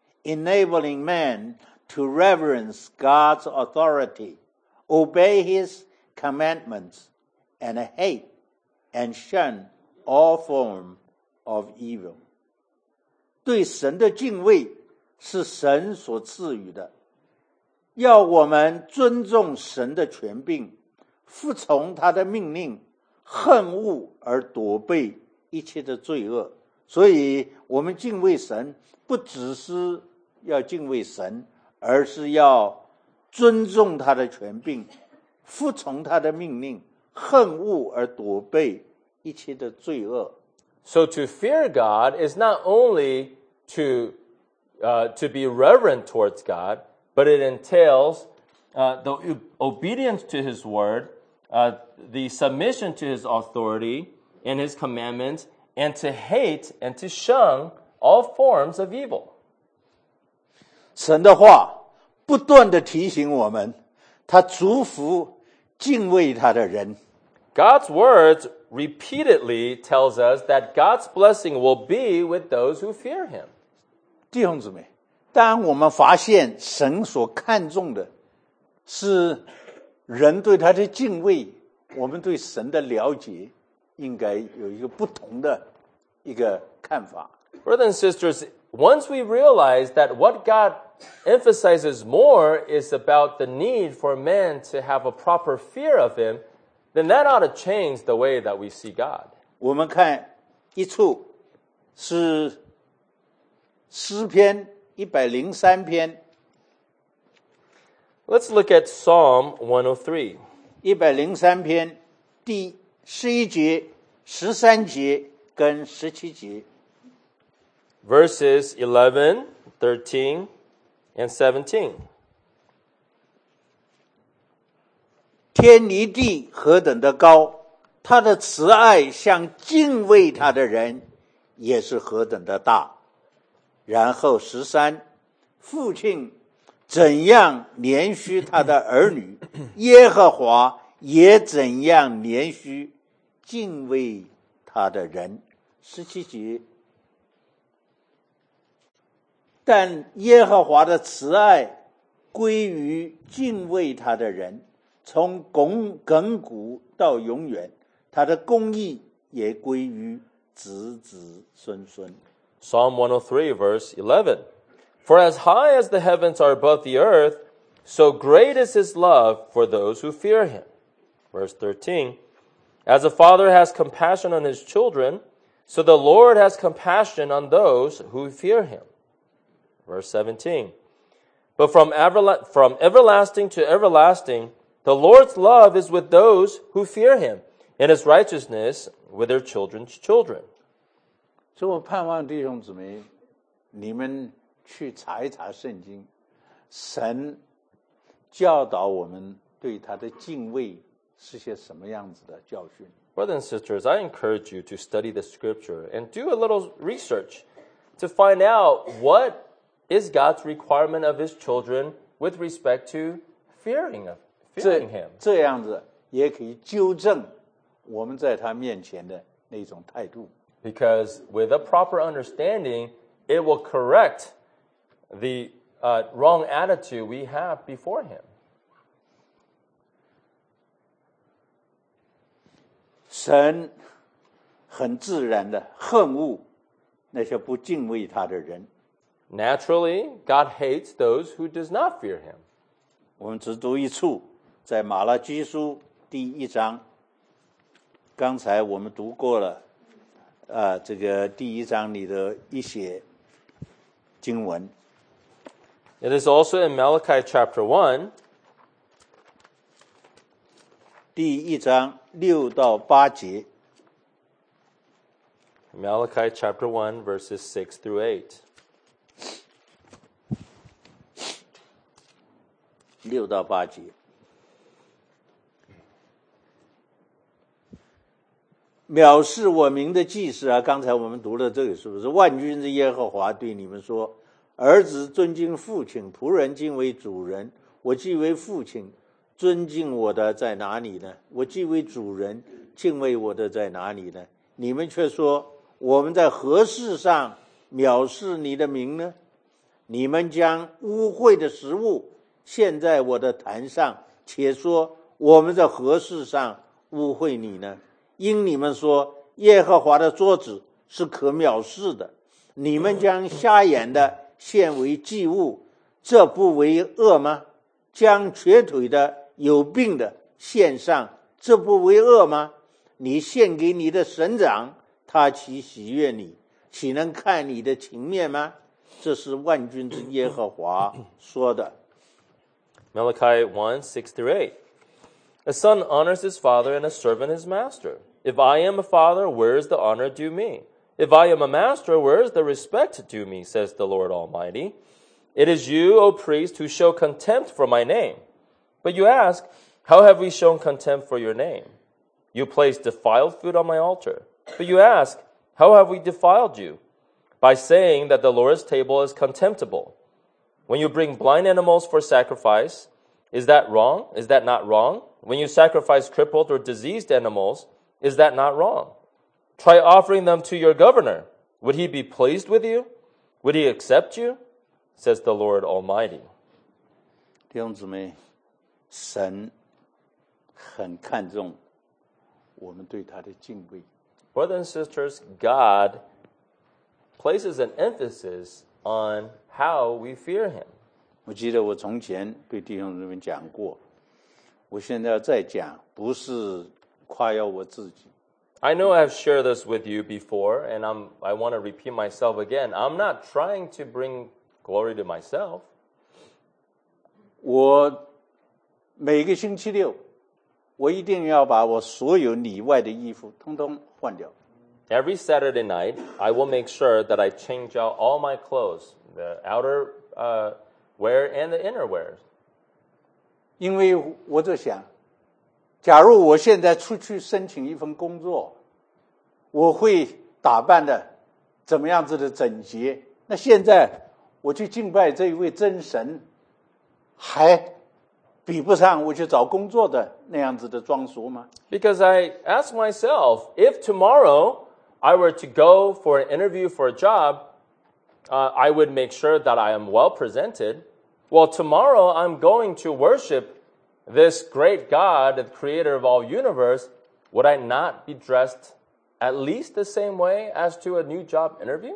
enabling man to reverence God's authority, obey His commandments, and hate and shun all form of evil. 对神的敬畏是神所赐予的，要我们尊重神的权柄，服从他的命令，恨恶而躲避一切的罪恶。所以我们敬畏神，不只是要敬畏神，而是要尊重他的权柄，服从他的命令，恨恶而躲避一切的罪恶。 So to fear God is not only to uh, to be reverent towards God, but it entails uh, the obedience to His word, uh, the submission to His authority and His commandments, and to hate and to shun all forms of evil. 神的话不断地提醒我们，他祝福敬畏他的人。 God's words repeatedly tells us that God's blessing will be with those who fear Him. 弟兄姊妹，当我们发现神所看重的是人对他的敬畏，我们对神的了解应该有一个不同的一个看法。 Brothers and sisters, once we realize that what God emphasizes more is about the need for men to have a proper fear of Him, then that ought to change the way that we see God. 我们看一处是诗篇一百零三篇， Let's look at Psalm one oh three. 一百零三篇第十一节、十三节跟十七节。 Verses eleven, thirteen, and seventeen. 天离地何等的高，他的慈爱向敬畏他的人也是何等的大。然后十三，父亲怎样怜恤他的儿女，耶和华也怎样怜恤敬畏他的人。十七节，但耶和华的慈爱归于敬畏他的人，从亘亘古到永远，他的公义也归于子子孙孙。 Psalm one oh three, verse eleven. For as high as the heavens are above the earth, so great is His love for those who fear Him. Verse thirteen. As a father has compassion on his children, so the Lord has compassion on those who fear Him. Verse seventeen. But from, everla- from everlasting to everlasting, the Lord's love is with those who fear Him, and His righteousness with their children's children. 所以我盼望弟兄姊妹，你们去查一查圣经，神教导我们对他的敬畏是些什么样子的教训。 Brothers and sisters, I encourage you to study the scripture and do a little research to find out what is God's requirement of His children with respect to fearing, of, 这 fearing Him. 这样子也可以纠正我们在他面前的那种态度。 Because with a proper understanding, it will correct the uh, wrong attitude we have before Him. 神很自然的恨恶那些不敬畏他的人。 Naturally, God hates those who does not fear Him. 我们只读一处，在马拉基书第一章。刚才我们读过了，啊，这个第一章里的一些经文。 It is also in Malachi chapter one, 第一章六到八节。 Malachi chapter one, verses six through eight. 六到八节。 藐视我名的祭司啊，刚才我们读的这个是不是万军之耶和华对你们说，儿子尊敬父亲，仆人敬畏主人。我既为父亲，尊敬我的在哪里呢？我既为主人，敬畏我的在哪里呢？你们却说，我们在何事上藐视你的名呢？你们将污秽的食物献在我的坛上，且说我们在何事上污秽你呢？因你们说耶和华的桌子是可藐视的，你们将瞎眼的献为祭物，这不为恶吗？将瘸腿的有病的献上，这不为恶吗？你献给你的省长，他岂喜悦你？岂能看你的情面吗？这是万军之耶和华说的。 Malachi one, six through eight. A son honors his father and a servant his master. If I am a father, where is the honor due me? If I am a master, where is the respect due me, says the Lord Almighty? It is you, O priest, who show contempt for my name. But you ask, how have we shown contempt for your name? You place defiled food on my altar. But you ask, how have we defiled you? By saying that the Lord's table is contemptible. When you bring blind animals for sacrifice, is that wrong? Is that not wrong? When you sacrifice crippled or diseased animals, is that not wrong? Try offering them to your governor. Would he be pleased with you? Would he accept you? Says the Lord Almighty. 弟兄姊妹，神很看重我们对他的敬畏。 Brothers and sisters, God places an emphasis on how we fear him. 我记得我从前对弟兄姊妹讲过，我现在要再讲，不是夸耀我自己。 I know I've shared this with you before, and I'm, I want to repeat myself again. I'm not trying to bring glory to myself. 我每个星期六，我一定要把我所有里外的衣服通通换掉。 Every Saturday night, I will make sure that I change out all my clothes, the outer uh, wear and the inner wear. 因为我在想，假如我现在出去申请一份工作，我会打扮的怎么样子的整洁？那现在我去敬拜这一位真神，还比不上我去找工作的那样子的装束吗？ Because I ask myself, if tomorrow I were to go for an interview for a job, uh, I would make sure that I am well presented. Well, tomorrow I'm going to worship this great God, the creator of all universe. Would I not be dressed at least the same way as to a new job interview?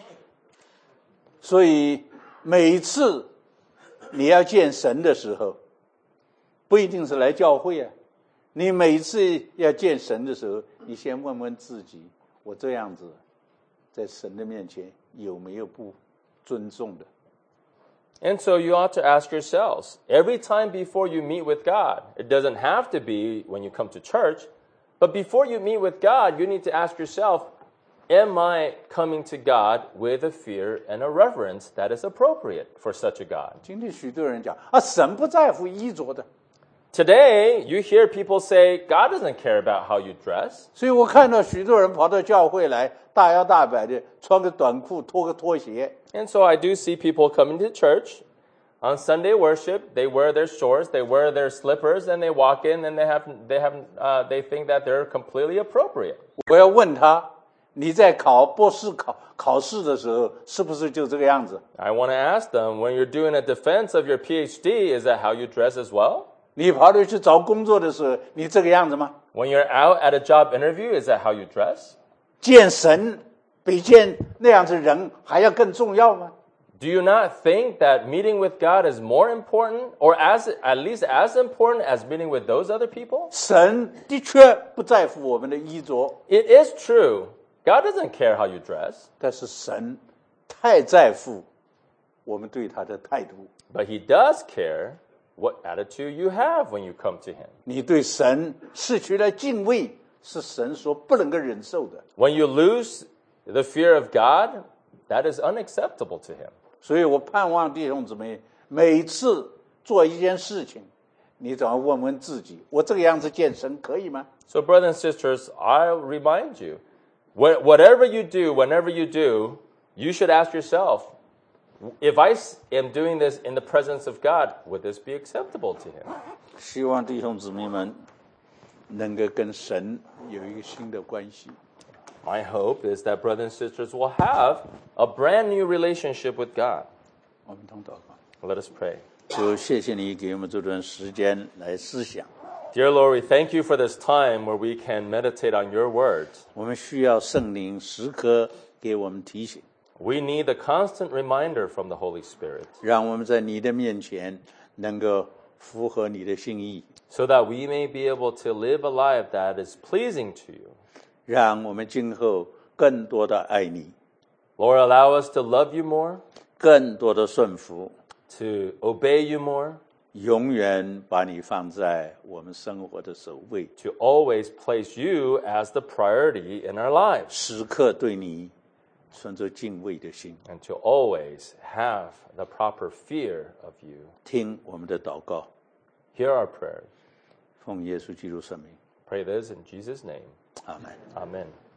所以每一次你要见神的时候，不一定是来教会啊。你每一次要见神的时候，你先问问自己，我这样子在神的面前有没有不尊重的？ And so you ought to ask yourselves, every time before you meet with God, it doesn't have to be when you come to church, but before you meet with God, you need to ask yourself, am I coming to God with a fear and a reverence that is appropriate for such a God? 今天许多人讲啊，神不在乎衣着的， Today, you hear people say, God doesn't care about how you dress. 所以我看到许多人跑到教会来，大摇大摆的穿个短裤，脱个拖鞋。 And so I do see people coming to church on Sunday worship. They wear their shorts, they wear their slippers, and they walk in and they have, they have, uh, they think that they're completely appropriate. 我要问他，你在考博士考考试的时候，是不是就这个样子？ I want to ask them, when you're doing a defense of your PhD, is that how you dress as well? 你跑到去找工作的时候，你这个样子吗？ When you're out at a job interview, is that how you dress? 见神比见那样子人还要更重要吗？ Do you not think that meeting with God is more important, or as at least as important as meeting with those other people? 神的确不在乎我们的衣着， It is true. God doesn't care how you dress, 但是神太在乎我们对他的态度。 but He does care what attitude you have when you come to Him. 你对神失去了敬畏，是神所不能够忍受的。 When you lose the fear of God, that is unacceptable to Him. 所以我盼望弟兄姊妹每次做一件事情， 你总要问问自己，我这个样子见神可以吗？ So, brothers and sisters, I'll remind you, wh- whatever you do, whenever you do, you should ask yourself, if I s- am doing this in the presence of God, would this be acceptable to Him? 希望弟兄姊妹们能够跟神有一个新的关系。 My hope is that brothers and sisters will have a brand new relationship with God. 我们同祷告， Let us pray. 就谢谢你给我们这段时间来思想。 Dear Lord, we thank you for this time where we can meditate on your words. 我们需要圣灵时刻给我们提醒， We need a constant reminder from the Holy Spirit 让我们在你的面前能够符合你的心意， so that we may be able to live a life that is pleasing to you. 让我们今后更多的爱你， Lord, allow us to love you more, 更多的顺服， to obey you more, 永远把你放在我们生活的首位， to always place you as the priority in our lives, 时刻对你存着敬畏的心。 and to always have the proper fear of you. 听我们的祷告， Hear our prayers. 奉耶稣基督圣名， Pray this in Jesus' name. 阿门。 Amen.